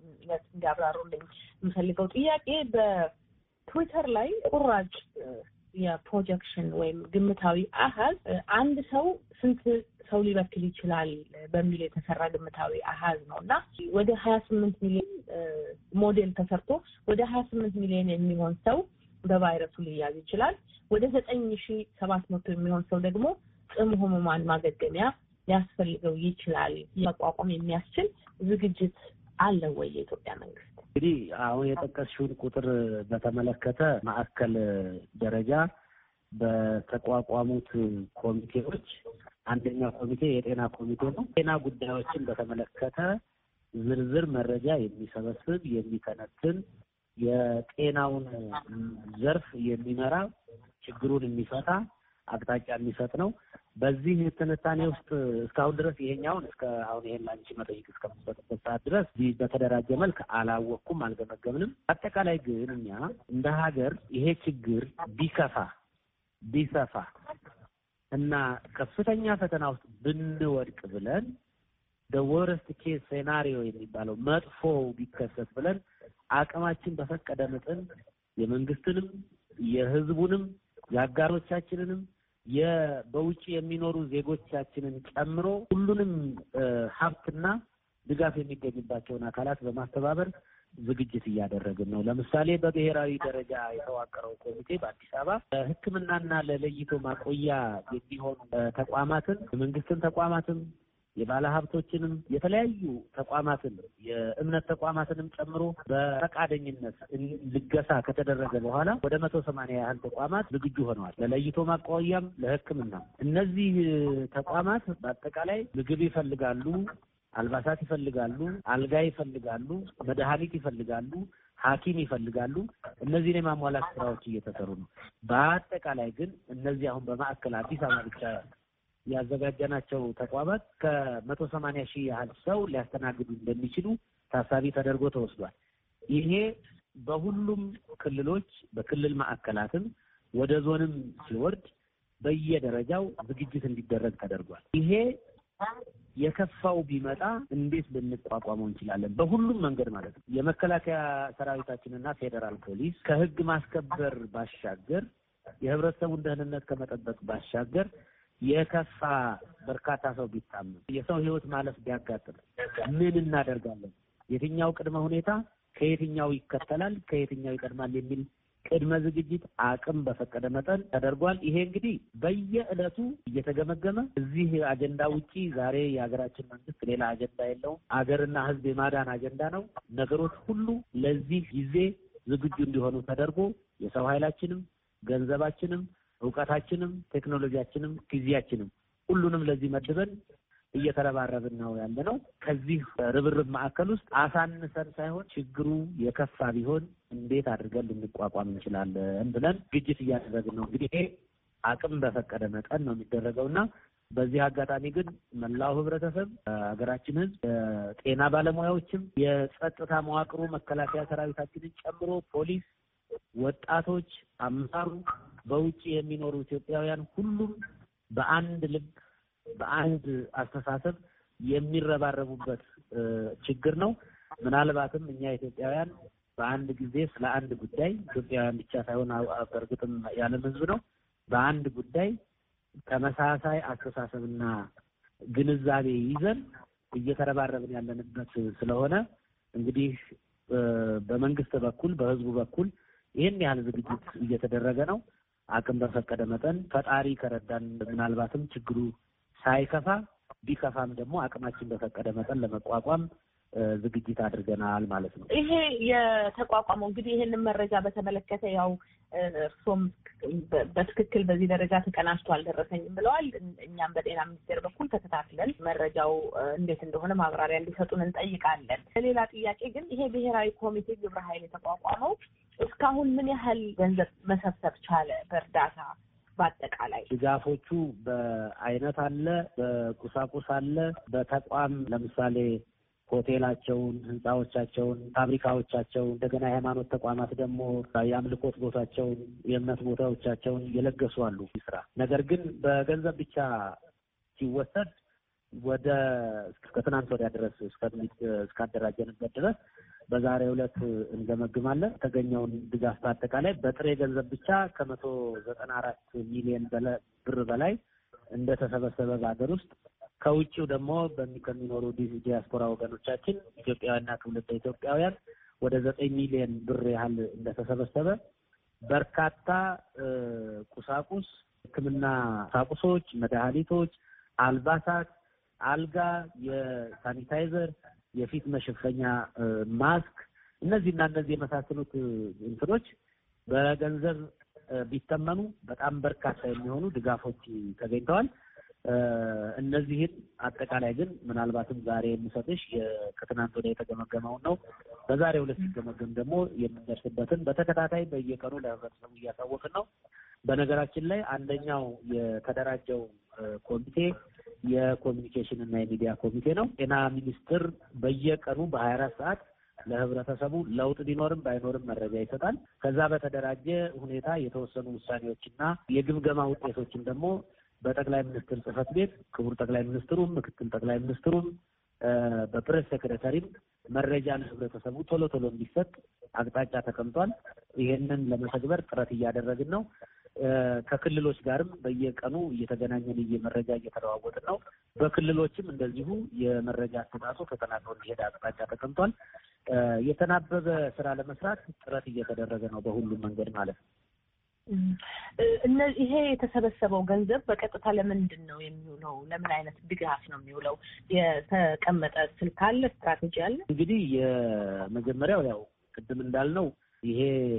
እንዲያብራሩልኝ የምፈልገው ጥያቄ በትዊተር ላይ ቁራጭ የፕሮጀክሽን ወይም ግምታዊ አሃዝ አንድ ሰው ስንት ሰው ሊበክል ይችላል በሚል የተሰራ ግምታዊ አሃዝ ነውና ወደ 28 ሚሊዮን ሞዴል ተሰርቶ ወደ 28 ሚሊዮን የሚሆን ሰው በቫይረሱ ሊያዝ ይችላል። ወደ 9700 የሚሆን ሰው ደግሞ ጽኑ ህሙማን ማገገሚያ ሊያስፈልገው ይችላል። መቋቋም የሚያስችል ዝግጅት አለ ወይ የኢትዮጵያ መንግስት? እንግዲህ አሁን የጠቀስሽውን ቁጥር በተመለከተ ማዕከል ደረጃ በተቋቋሙት ኮሚቴዎች አንደኛው ኮሚቴ የጤና ኮሚቴ ነው። ጤና ጉዳዮችን በተመለከተ ዝርዝር መረጃ የሚሰበስብ የሚተነትን የጤናውን ዘርፍ የሚመራ ችግሩን የሚፈታ አቅጣጫ የሚሰጥ ነው። በዚህ ትንታኔ ውስጥ እስካሁን ድረስ ይሄኛውን አሁን ይሄን ላንቺ መጠይቅ እስከምሰጥበት ሰዓት ድረስ በተደራጀ መልክ አላወቅኩም፣ አልገመገምንም። አጠቃላይ ግን እኛ እንደ ሀገር ይሄ ችግር ቢሰፋ እና ከፍተኛ ፈተና ውስጥ ብንወድቅ ብለን ወርስት ኬስ ሴናሪዮ የሚባለው መጥፎው ቢከሰት ብለን አቅማችን በፈቀደ መጠን የመንግስትንም የህዝቡንም የአጋሮቻችንንም በውጭ የሚኖሩ ዜጎቻችንን ጨምሮ ሁሉንም ሀብትና ድጋፍ የሚገኝባቸውን አካላት በማስተባበር ዝግጅት እያደረግን ነው። ለምሳሌ በብሔራዊ ደረጃ የተዋቀረው ኮሚቴ በአዲስ አበባ ሕክምናና ለለይቶ ማቆያ የሚሆኑ ተቋማትን የመንግስትን ተቋማትን የባለ ሀብቶችንም የተለያዩ ተቋማትን የእምነት ተቋማትንም ጨምሮ በፈቃደኝነት ልገሳ ከተደረገ በኋላ ወደ 180 ያህል ተቋማት ዝግጁ ሆነዋል። ለለይቶ ማቆያም ለሕክምና እነዚህ ተቋማት በአጠቃላይ ምግብ ይፈልጋሉ፣ አልባሳት ይፈልጋሉ፣ አልጋ ይፈልጋሉ፣ መድኃኒት ይፈልጋሉ፣ ሐኪም ይፈልጋሉ። እነዚህን የማሟላት ስራዎች እየተሰሩ ነው። በአጠቃላይ ግን እነዚህ አሁን በማዕከል አዲስ አበባ ብቻ ያዘጋጀናቸው ተቋማት ከ180 ሺህ ያህል ሰው ሊያስተናግዱ እንደሚችሉ ታሳቢ ተደርጎ ተወስዷል። ይሄ በሁሉም ክልሎች በክልል ማዕከላትም ወደ ዞንም ሲወርድ በየደረጃው ዝግጅት እንዲደረግ ተደርጓል። ይሄ የከፋው ቢመጣ እንዴት ልንቋቋመው እንችላለን? በሁሉም መንገድ ማለት ነው። የመከላከያ ሰራዊታችንና ፌዴራል ፖሊስ ከህግ ማስከበር ባሻገር የህብረተሰቡን ደህንነት ከመጠበቅ ባሻገር የከፋ በርካታ ሰው ቢታመም የሰው ህይወት ማለፍ ቢያጋጥም ምን እናደርጋለን? የትኛው ቅድመ ሁኔታ ከየትኛው ይከተላል፣ ከየትኛው ይቀድማል የሚል ቅድመ ዝግጅት አቅም በፈቀደ መጠን ተደርጓል። ይሄ እንግዲህ በየዕለቱ እየተገመገመ እዚህ አጀንዳ ውጪ ዛሬ የሀገራችን መንግስት ሌላ አጀንዳ የለውም። አገርና ህዝብ የማዳን አጀንዳ ነው። ነገሮች ሁሉ ለዚህ ጊዜ ዝግጁ እንዲሆኑ ተደርጎ የሰው ኃይላችንም ገንዘባችንም እውቀታችንም ቴክኖሎጂያችንም ጊዜያችንም ሁሉንም ለዚህ መድበን እየተረባረብን ነው ያለነው። ከዚህ ርብርብ ማዕከል ውስጥ አሳንሰን ሳይሆን ችግሩ የከፋ ቢሆን እንዴት አድርገን ልንቋቋም እንችላለን ብለን ዝግጅት እያደረግን ነው። እንግዲህ ይሄ አቅም በፈቀደ መጠን ነው የሚደረገውና በዚህ አጋጣሚ ግን መላው ህብረተሰብ፣ ሀገራችን ህዝብ፣ ጤና ባለሙያዎችም፣ የጸጥታ መዋቅሩ መከላከያ ሰራዊታችንን ጨምሮ ፖሊስ፣ ወጣቶች፣ አመራሩ፣ በውጭ የሚኖሩ ኢትዮጵያውያን ሁሉም በአንድ ልብ በአንድ አስተሳሰብ የሚረባረቡበት ችግር ነው። ምናልባትም እኛ ኢትዮጵያውያን በአንድ ጊዜ ስለ አንድ ጉዳይ ኢትዮጵያውያን ብቻ ሳይሆን በእርግጥም የዓለም ህዝብ ነው በአንድ ጉዳይ ተመሳሳይ አስተሳሰብና ግንዛቤ ይዘን እየተረባረብን ያለንበት ስለሆነ እንግዲህ በመንግስት በኩል በህዝቡ በኩል ይህን ያህል ዝግጅት እየተደረገ ነው። አቅም በፈቀደ መጠን ፈጣሪ ከረዳን ምናልባትም ችግሩ ሳይከፋ ቢከፋም ደግሞ አቅማችን በፈቀደ መጠን ለመቋቋም ዝግጅት አድርገናል ማለት ነው። ይሄ የተቋቋመው እንግዲህ ይሄንን መረጃ በተመለከተ ያው እርሶም በትክክል በዚህ ደረጃ ተቀናጅቶ አልደረሰኝም ብለዋል። እኛም በጤና ሚኒስቴር በኩል ተከታትለን መረጃው እንዴት እንደሆነ ማብራሪያ እንዲሰጡን እንጠይቃለን። ሌላ ጥያቄ ግን ይሄ ብሔራዊ ኮሚቴ ግብረ ኃይል የተቋቋመው እስካሁን ምን ያህል ገንዘብ መሰብሰብ ቻለ? በእርዳታ በአጠቃላይ ድጋፎቹ በአይነት አለ፣ በቁሳቁስ አለ፣ በተቋም ለምሳሌ ሆቴላቸውን፣ ህንፃዎቻቸውን፣ ፋብሪካዎቻቸውን እንደገና የሃይማኖት ተቋማት ደግሞ የአምልኮት ቦታቸውን፣ የእምነት ቦታዎቻቸውን እየለገሱ አሉ ስራ። ነገር ግን በገንዘብ ብቻ ሲወሰድ ወደ እስከ ትናንት ወዲያ ድረስ እስካደራጀንበት ድረስ በዛሬው ዕለት እንገመግማለን። ተገኘውን ድጋፍ በአጠቃላይ በጥሬ ገንዘብ ብቻ ከ194 ሚሊዮን ብር በላይ እንደተሰበሰበ በሀገር ውስጥ ከውጭው ደግሞ ከሚኖሩ ዲያስፖራ ወገኖቻችን ኢትዮጵያውያንና ትውልደ ኢትዮጵያውያን ወደ 9 ሚሊዮን ብር ያህል እንደተሰበሰበ በርካታ ቁሳቁስ፣ ሕክምና ቁሳቁሶች፣ መድኃኒቶች፣ አልባሳት፣ አልጋ፣ የሳኒታይዘር፣ የፊት መሸፈኛ ማስክ እነዚህና እነዚህ የመሳሰሉት እንትኖች በገንዘብ ቢተመኑ በጣም በርካታ የሚሆኑ ድጋፎች ተገኝተዋል። እነዚህን አጠቃላይ ግን ምናልባትም ዛሬ የምሰጥሽ ከትናንት ወዲያ የተገመገመውን ነው። በዛሬው ዕለት ሲገመገም ደግሞ የምንደርስበትን በተከታታይ በየቀኑ ለህብረተሰቡ እያሳወቅን ነው። በነገራችን ላይ አንደኛው የተደራጀው ኮሚቴ የኮሚኒኬሽን እና የሚዲያ ኮሚቴ ነው። ጤና ሚኒስቴር በየቀኑ በ24 ሰዓት ለህብረተሰቡ ለውጥ ቢኖርም ባይኖርም መረጃ ይሰጣል። ከዛ በተደራጀ ሁኔታ የተወሰኑ ውሳኔዎችና የግምገማ ውጤቶችን ደግሞ በጠቅላይ ሚኒስትር ጽህፈት ቤት ክቡር ጠቅላይ ሚኒስትሩም ምክትል ጠቅላይ ሚኒስትሩም በፕሬስ ሴክሬታሪም መረጃ ለህብረተሰቡ ቶሎ እንዲሰጥ አቅጣጫ ተቀምጧል። ይሄንን ለመተግበር ጥረት እያደረግን ነው። ከክልሎች ጋርም በየቀኑ እየተገናኘን መረጃ እየተለዋወጥን ነው። በክልሎችም እንደዚሁ የመረጃ አሰጣጡ ተጠናክሮ እንዲሄድ አቅጣጫ ተቀምጧል። የተናበበ ስራ ለመስራት ጥረት እየተደረገ ነው በሁሉም መንገድ ማለት ነው። ይሄ የተሰበሰበው ገንዘብ በቀጥታ ለምንድን ነው የሚውለው? ለምን አይነት ድጋፍ ነው የሚውለው? የተቀመጠ ስልት አለ? ስትራቴጂ አለ? እንግዲህ የመጀመሪያው ያው ቅድም እንዳልነው ይሄ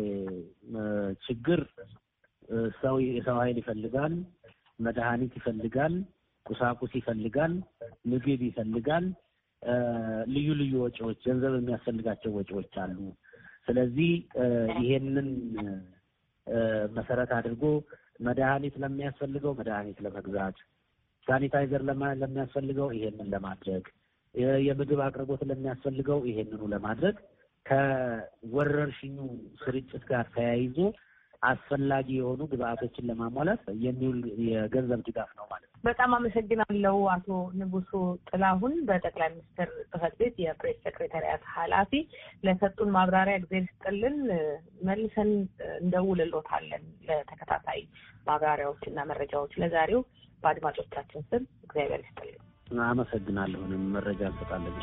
ችግር የሰው ኃይል ይፈልጋል፣ መድኃኒት ይፈልጋል፣ ቁሳቁስ ይፈልጋል፣ ምግብ ይፈልጋል፣ ልዩ ወጪዎች፣ ገንዘብ የሚያስፈልጋቸው ወጪዎች አሉ። ስለዚህ ይሄንን መሰረት አድርጎ መድኃኒት ለሚያስፈልገው መድኃኒት ለመግዛት፣ ሳኒታይዘር ለሚያስፈልገው ይሄንን ለማድረግ፣ የምግብ አቅርቦት ለሚያስፈልገው ይሄንኑ ለማድረግ ከወረርሽኙ ስርጭት ጋር ተያይዞ አስፈላጊ የሆኑ ግብአቶችን ለማሟላት የሚውል የገንዘብ ድጋፍ ነው ማለት ነው። በጣም አመሰግናለሁ አቶ ንጉሱ ጥላሁን በጠቅላይ ሚኒስትር ጽህፈት ቤት የፕሬስ ሴክሬታሪያት ኃላፊ ለሰጡን ማብራሪያ እግዚአብሔር ይስጥልን። መልሰን እንደውልሎታለን ለተከታታይ ማብራሪያዎችና መረጃዎች። ለዛሬው በአድማጮቻችን ስም እግዚአብሔር ይስጥልን። አመሰግናለሁ። መረጃ እንሰጣለን።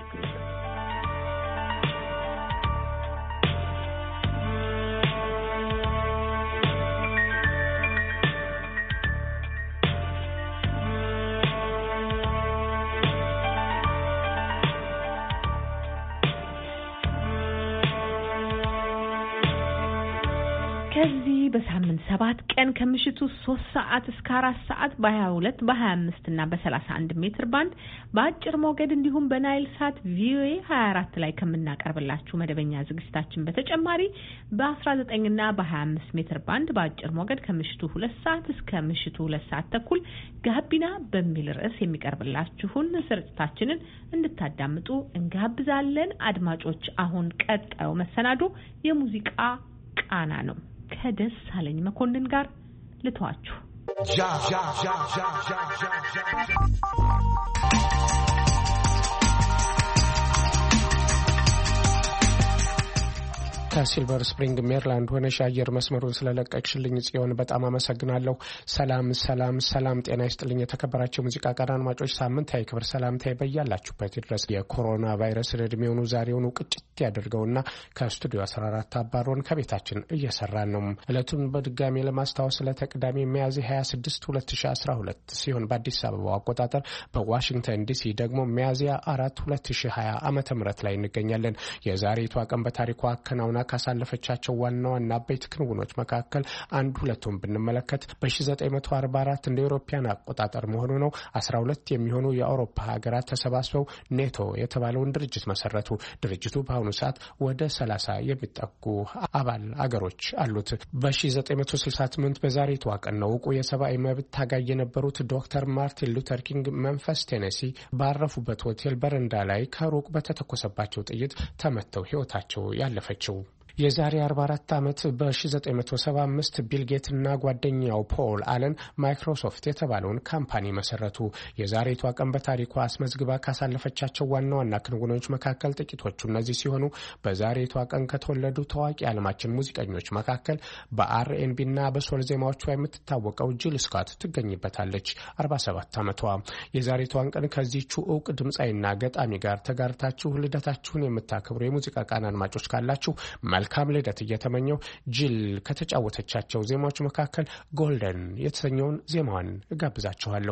ከዚህ በሳምንት 7 ቀን ከምሽቱ 3 ሰዓት እስከ 4 ሰዓት በ22 በ25 እና በ31 ሜትር ባንድ በአጭር ሞገድ እንዲሁም በናይል ሳት ቪኦኤ 24 ላይ ከምናቀርብላችሁ መደበኛ ዝግጅታችን በተጨማሪ በ19 እና በ25 ሜትር ባንድ በአጭር ሞገድ ከምሽቱ 2 ሰዓት እስከ ምሽቱ 2 ሰዓት ተኩል ጋቢና በሚል ርዕስ የሚቀርብላችሁን ስርጭታችንን እንድታዳምጡ እንጋብዛለን። አድማጮች፣ አሁን ቀጣዩ መሰናዶ የሙዚቃ ቃና ነው። ከደሳለኝ መኮንን ጋር ልተዋችሁ። ከሲልቨር ስፕሪንግ ሜሪላንድ ሆነሽ አየር መስመሩን ስለለቀቅሽልኝ ጽዮን በጣም አመሰግናለሁ። ሰላም ጤና ይስጥልኝ። የተከበራቸው ሙዚቃ ቃና አድማጮች ሳምንታዊ ክብር ሰላምታዬ በያላችሁበት ድረስ። የኮሮና ቫይረስ እድሜውን ዛሬውኑ ቅጭት ያደርገውና ከስቱዲዮ 14 አባሮን ከቤታችን እየሰራን ነው። እለቱን በድጋሚ ለማስታወስ ለተቅዳሜ ሚያዝያ 26 2012 ሲሆን በአዲስ አበባ አቆጣጠር በዋሽንግተን ዲሲ ደግሞ ሚያዝያ 4 2020 ዓመተ ምህረት ላይ እንገኛለን። የዛሬቷ ቀን በታሪኳ አከናውና ካሳለፈቻቸው ዋና አበይት ክንውኖች መካከል አንድ ሁለቱን ብንመለከት በ1944 እንደ አውሮፓውያን አቆጣጠር መሆኑ ነው 12 የሚሆኑ የአውሮፓ ሀገራት ተሰባስበው ኔቶ የተባለውን ድርጅት መሰረቱ። ድርጅቱ በአሁኑ ሰዓት ወደ 30 የሚጠጉ አባል አገሮች አሉት። በ1968 በዛሬቷ ቀን ነው ዕውቁ የሰብአዊ መብት ታጋይ የነበሩት ዶክተር ማርቲን ሉተር ኪንግ መንፈስ ቴኔሲ ባረፉበት ሆቴል በረንዳ ላይ ከሩቅ በተተኮሰባቸው ጥይት ተመተው ሕይወታቸው ያለፈችው። የዛሬ 44 ዓመት በ1975 ቢል ጌትና ጓደኛው ፖል አለን ማይክሮሶፍት የተባለውን ካምፓኒ መሰረቱ። የዛሬቷ ቀን በታሪኳ አስመዝግባ ካሳለፈቻቸው ዋና ዋና ክንውኖች መካከል ጥቂቶቹ እነዚህ ሲሆኑ በዛሬቷ ቀን ከተወለዱ ታዋቂ የዓለማችን ሙዚቀኞች መካከል በአርኤንቢና በሶል ዜማዎቿ የምትታወቀው ጂል ስኮት ትገኝበታለች። 47 ዓመቷ። የዛሬቷን ቀን ከዚህቹ ዕውቅ ድምፃዊና ገጣሚ ጋር ተጋርታችሁ ልደታችሁን የምታከብሩ የሙዚቃ ቃና አድማጮች ካላችሁ መልካም ልደት እየተመኘው ጂል ከተጫወተቻቸው ዜማዎች መካከል ጎልደን የተሰኘውን ዜማዋን እጋብዛችኋለሁ።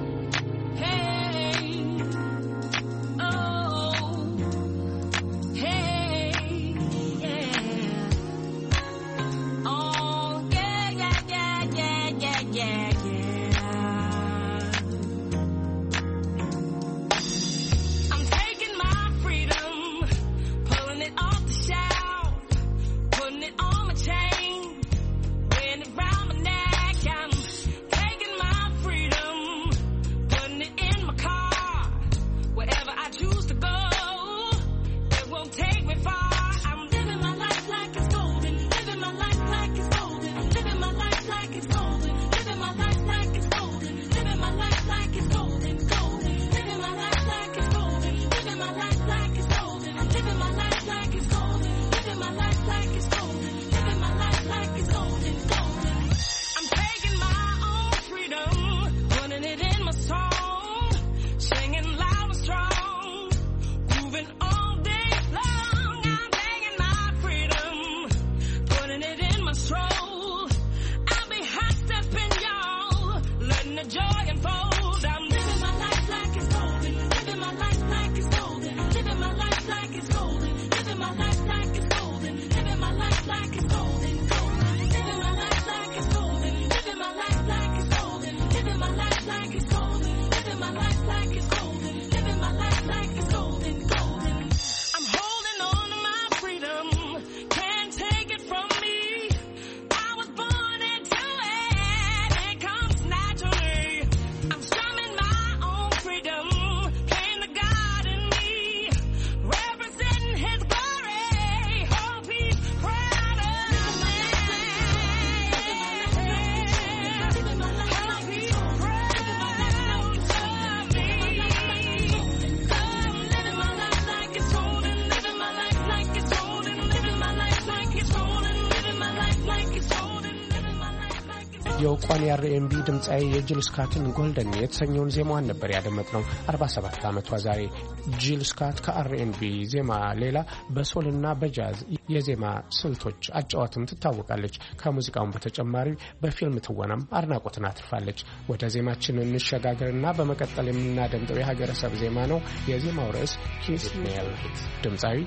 የቋን የአርኤንቢ ድምጻዊ የጂል ስኮትን ጎልደን የተሰኘውን ዜማዋን ነበር ያደመጥነው። 47 ዓመቷ ዛሬ። ጂል ስኮት ከአርኤንቢ ዜማ ሌላ በሶልና በጃዝ የዜማ ስልቶች አጫዋትም ትታወቃለች። ከሙዚቃውን በተጨማሪ በፊልም ትወናም አድናቆትን አትርፋለች። ወደ ዜማችን እንሸጋገርና በመቀጠል የምናደምጠው የሀገረሰብ ዜማ ነው። የዜማው ርዕስ ኪስ ሜል። ድምጻዊ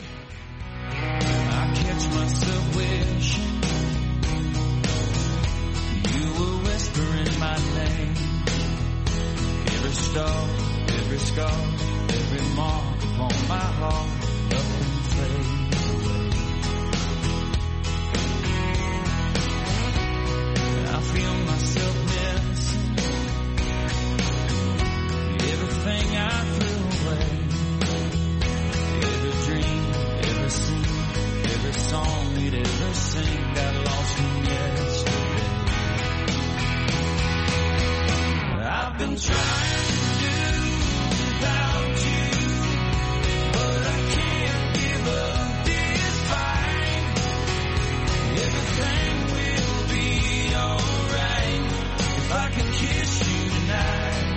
whispering my name. Every star, every scar, every mark upon my heart, nothing fades away. I feel myself missing everything I threw away. Every dream, every scene, every song we'd ever sing got lost in yesterday. I've been trying to do without you, but I can't give up this fight. Everything will be alright if I can kiss you tonight.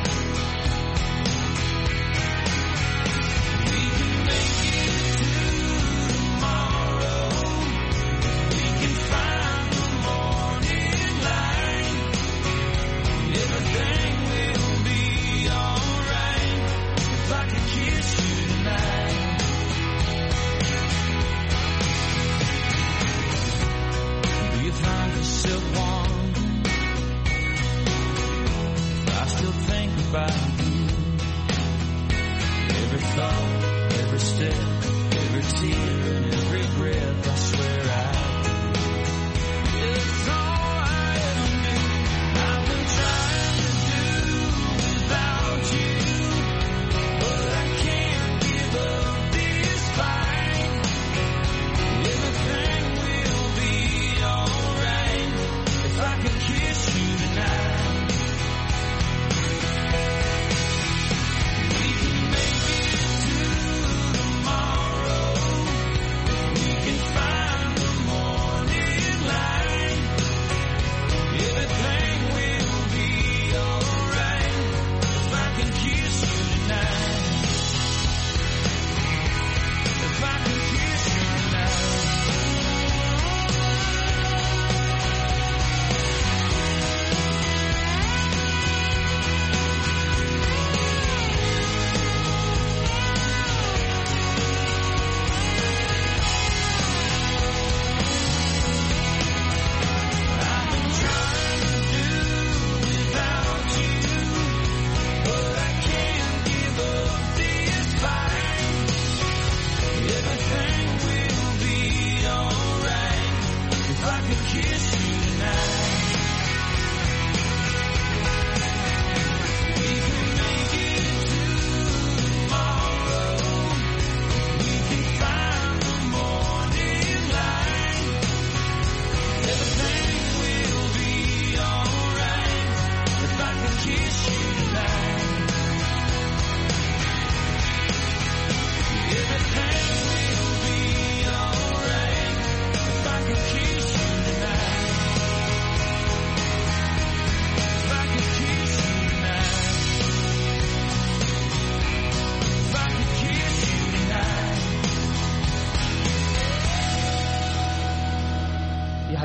We can make it to tomorrow. We can find the morning light. Everything about you. Every thought, every step, every tear, and every breath, I swear I do. It's all I ever knew. I've been trying to do without you, but I can't give up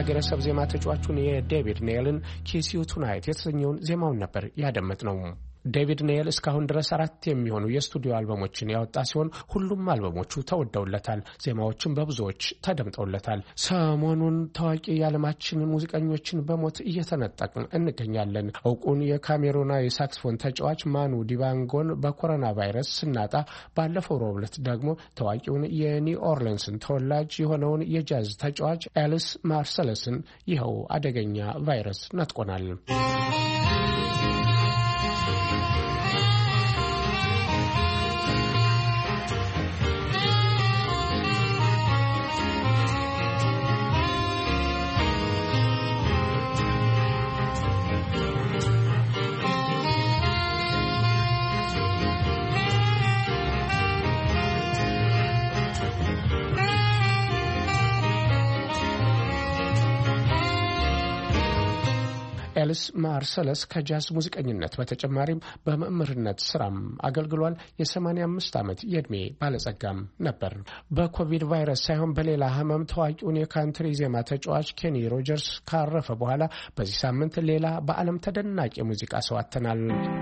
የሀገረሰብ ዜማ ተጫዋቹን የዴቪድ ኔልን ኪስ ዩ ቱናይት የተሰኘውን ዜማውን ነበር ያደመጥነው። ዴቪድ ኔል እስካሁን ድረስ 4 የሚሆኑ የስቱዲዮ አልበሞችን ያወጣ ሲሆን ሁሉም አልበሞቹ ተወደውለታል። ዜማዎችም በብዙዎች ተደምጠውለታል። ሰሞኑን ታዋቂ የዓለማችን ሙዚቀኞችን በሞት እየተነጠቅን እንገኛለን። እውቁን የካሜሩናዊ ሳክስፎን ተጫዋች ማኑ ዲባንጎን በኮሮና ቫይረስ ስናጣ፣ ባለፈው ረቡዕ ዕለት ደግሞ ታዋቂውን የኒው ኦርሊንስን ተወላጅ የሆነውን የጃዝ ተጫዋች ኤልስ ማርሰለስን ይኸው አደገኛ ቫይረስ ነጥቆናል። ኤልስ ማርሰለስ ከጃዝ ሙዚቀኝነት በተጨማሪም በመምህርነት ስራም አገልግሏል። የ85 ዓመት የዕድሜ ባለጸጋም ነበር። በኮቪድ ቫይረስ ሳይሆን በሌላ ህመም ታዋቂውን የካንትሪ ዜማ ተጫዋች ኬኒ ሮጀርስ ካረፈ በኋላ በዚህ ሳምንት ሌላ በዓለም ተደናቂ ሙዚቃ ሰው አጥተናል።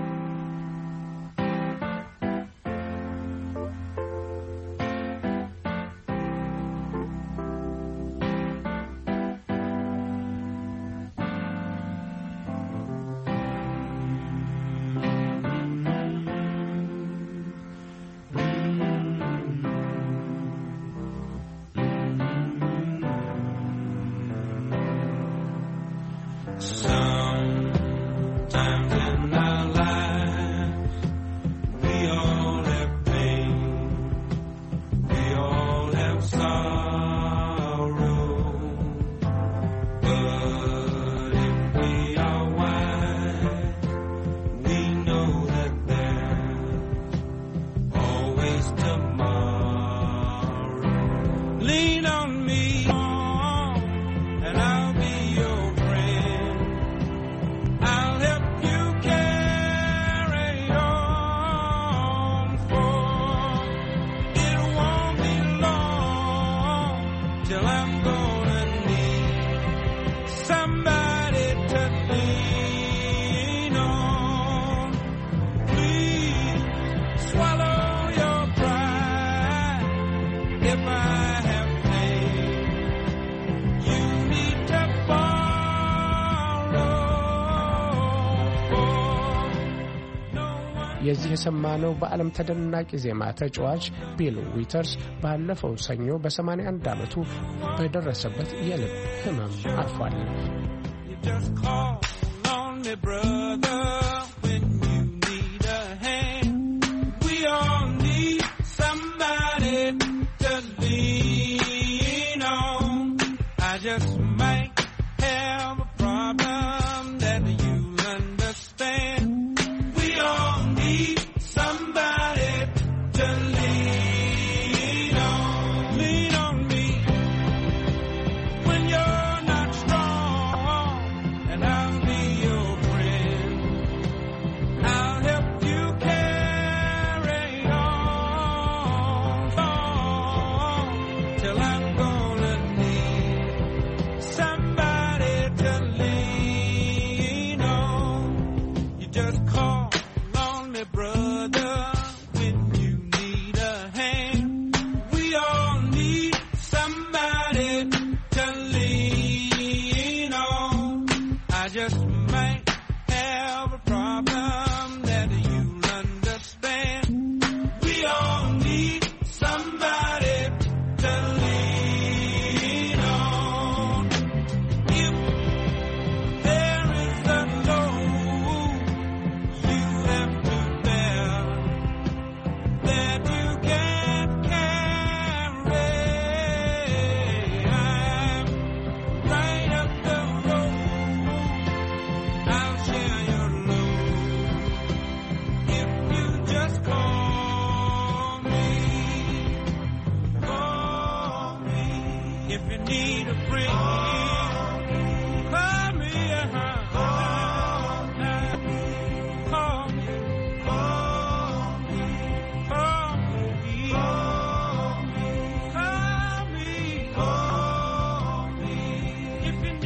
የዚህ የሰማነው በዓለም ተደናቂ ዜማ ተጫዋች ቢል ዊተርስ ባለፈው ሰኞ በ81 ዓመቱ በደረሰበት የልብ ህመም አርፏል። If you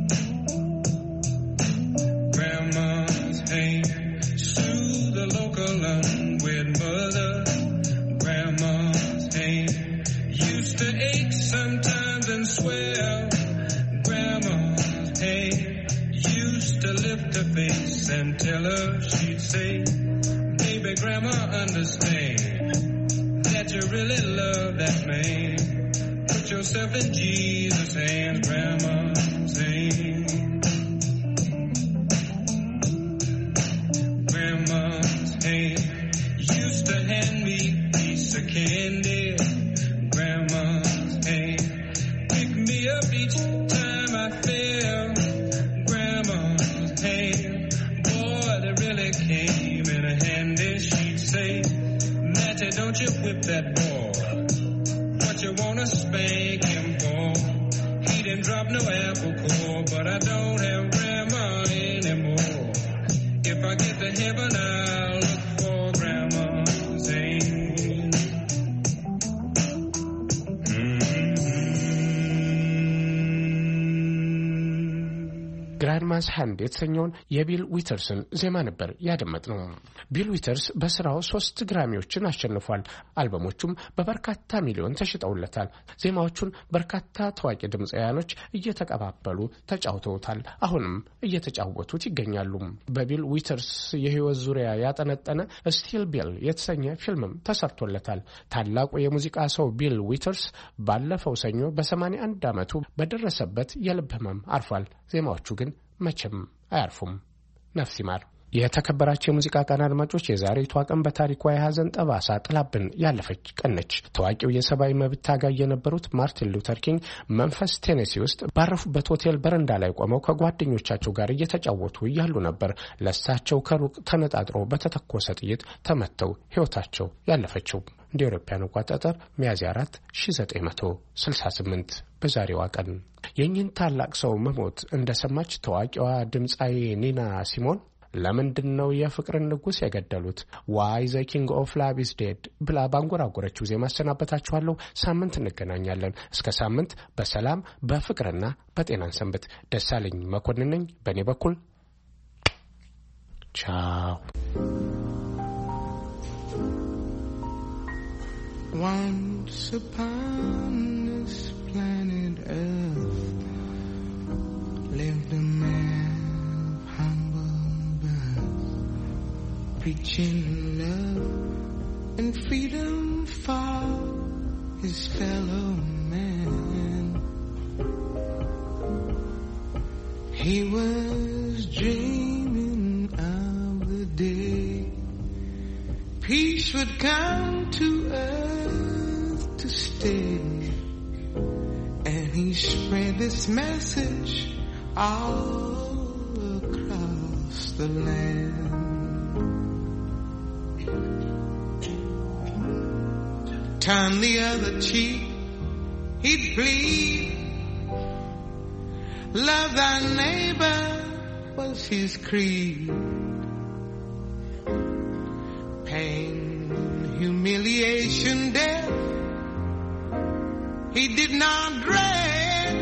understand that you really love that man. Put yourself in Jesus' hands, Grandma's hand. Grandma's hand used to hand me a piece of candy. Grandma's hand picked me up each time I fell. Grandma's hand, boy, they really came in a handy. She'd say, Matty, don't you whip that boy. What you wanna spank him for? He didn't drop no apple core, but I don't have Grandma anymore. If I get to heaven, I'll look for Grandma's hand. ግራንድማስ ሃንድ የተሰኘውን የቢል ዊተርስን ዜማ ነበር ያደመጥነው። ቢል ዊተርስ በስራው 3 ግራሚዎችን አሸንፏል። አልበሞቹም በበርካታ ሚሊዮን ተሽጠውለታል። ዜማዎቹን በርካታ ታዋቂ ድምጻውያኖች እየተቀባበሉ ተጫውተውታል። አሁንም እየተጫወቱት ይገኛሉ። በቢል ዊተርስ የህይወት ዙሪያ ያጠነጠነ ስቲል ቢል የተሰኘ ፊልምም ተሰርቶለታል። ታላቁ የሙዚቃ ሰው ቢል ዊተርስ ባለፈው ሰኞ በ81 ዓመቱ በደረሰበት የልብ ህመም አርፏል። ዜማዎቹ ግን መቼም አያርፉም። ነፍስ ይማር። የተከበራቸው የሙዚቃ ቀን አድማጮች፣ የዛሬቷ ቀን በታሪኳ የሐዘን ጠባሳ ጥላብን ያለፈች ቀን ነች። ታዋቂው የሰብአዊ መብት ታጋይ የነበሩት ማርቲን ሉተር ኪንግ መንፈስ ቴኔሲ ውስጥ ባረፉበት ሆቴል በረንዳ ላይ ቆመው ከጓደኞቻቸው ጋር እየተጫወቱ እያሉ ነበር ለሳቸው ከሩቅ ተነጣጥሮ በተተኮሰ ጥይት ተመተው ሕይወታቸው ያለፈችው። እንደ አውሮፓውያን አቆጣጠር ሚያዝያ 4 1968 በዛሬዋ ቀን የእኚህን ታላቅ ሰው መሞት እንደሰማች ታዋቂዋ ድምጻዊ ኒና ሲሞን ለምንድነው የፍቅርን ንጉስ የገደሉት? ዋይ ዘ ኪንግ ኦፍ ላቭ ኢዝ ዴድ ብላ ባንጎራጎረችው ዜማ አሰናበታችኋለሁ። ሳምንት እንገናኛለን። እስከ ሳምንት በሰላም በፍቅርና በጤናን ሰንብት። ደሳለኝ መኮንን ነኝ። በእኔ በኩል ቻው። Once upon this planet Earth lived a man of humble birth, preaching love and freedom for his fellow man. He was dreaming of the day peace would come to earth to stay, and he spread this message all across the land. Turn the other cheek, he'd plead. Love thy neighbor was his creed. Pain, humiliation, death, he did not dread.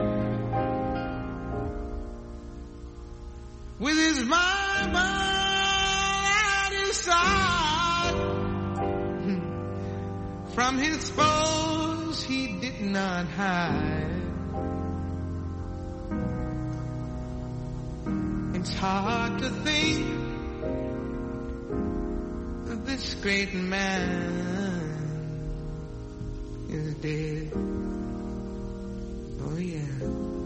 With his Bible at his side, from his foes he did not hide. It's hard to think that this great man is dead. Oh yeah.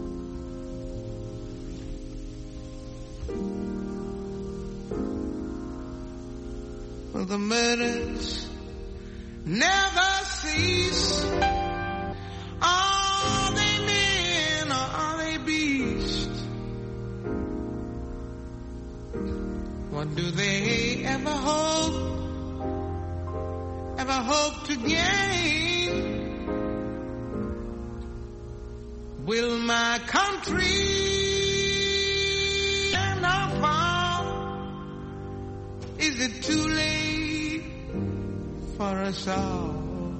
Well, the murders never cease. Are they men or are they beasts? What do they ever hope to gain? Will my country stand or fall? Is it too late for us all?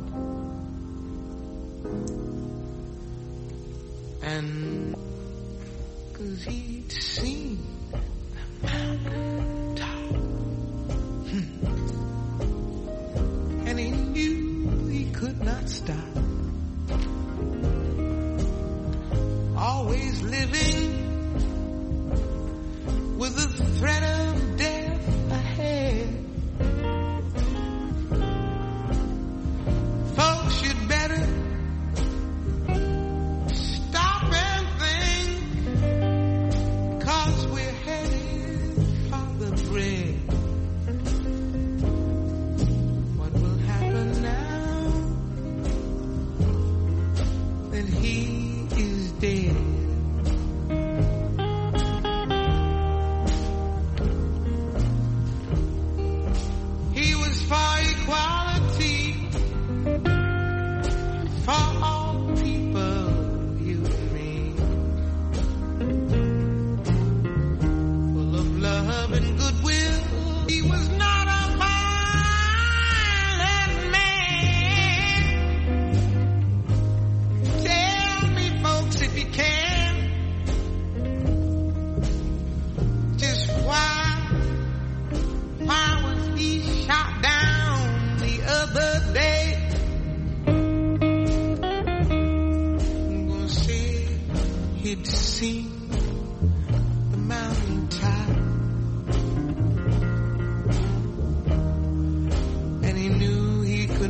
And 'cause he'd seen the mountain top, and he knew he could not stop. Always living with the threat of death ahead.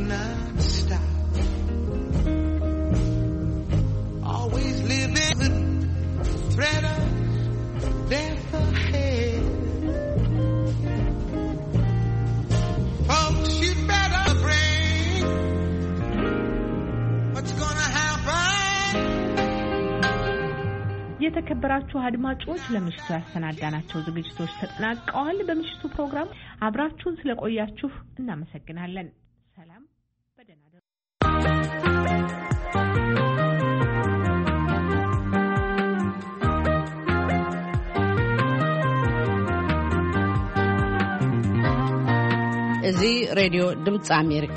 not stop. Always living the threat of death ahead. Folks, you better bring what's gonna happen. የተከበራችሁ አድማጮች ለምሽቱ ያሰናዳናቸው ዝግጅቶች ተጠናቀዋል። በምሽቱ ፕሮግራም አብራችሁን ስለቆያችሁ እናመሰግናለን። ሰላም በደህና ደሩ። እዚ ሬዲዮ ድምጽ አሜሪካ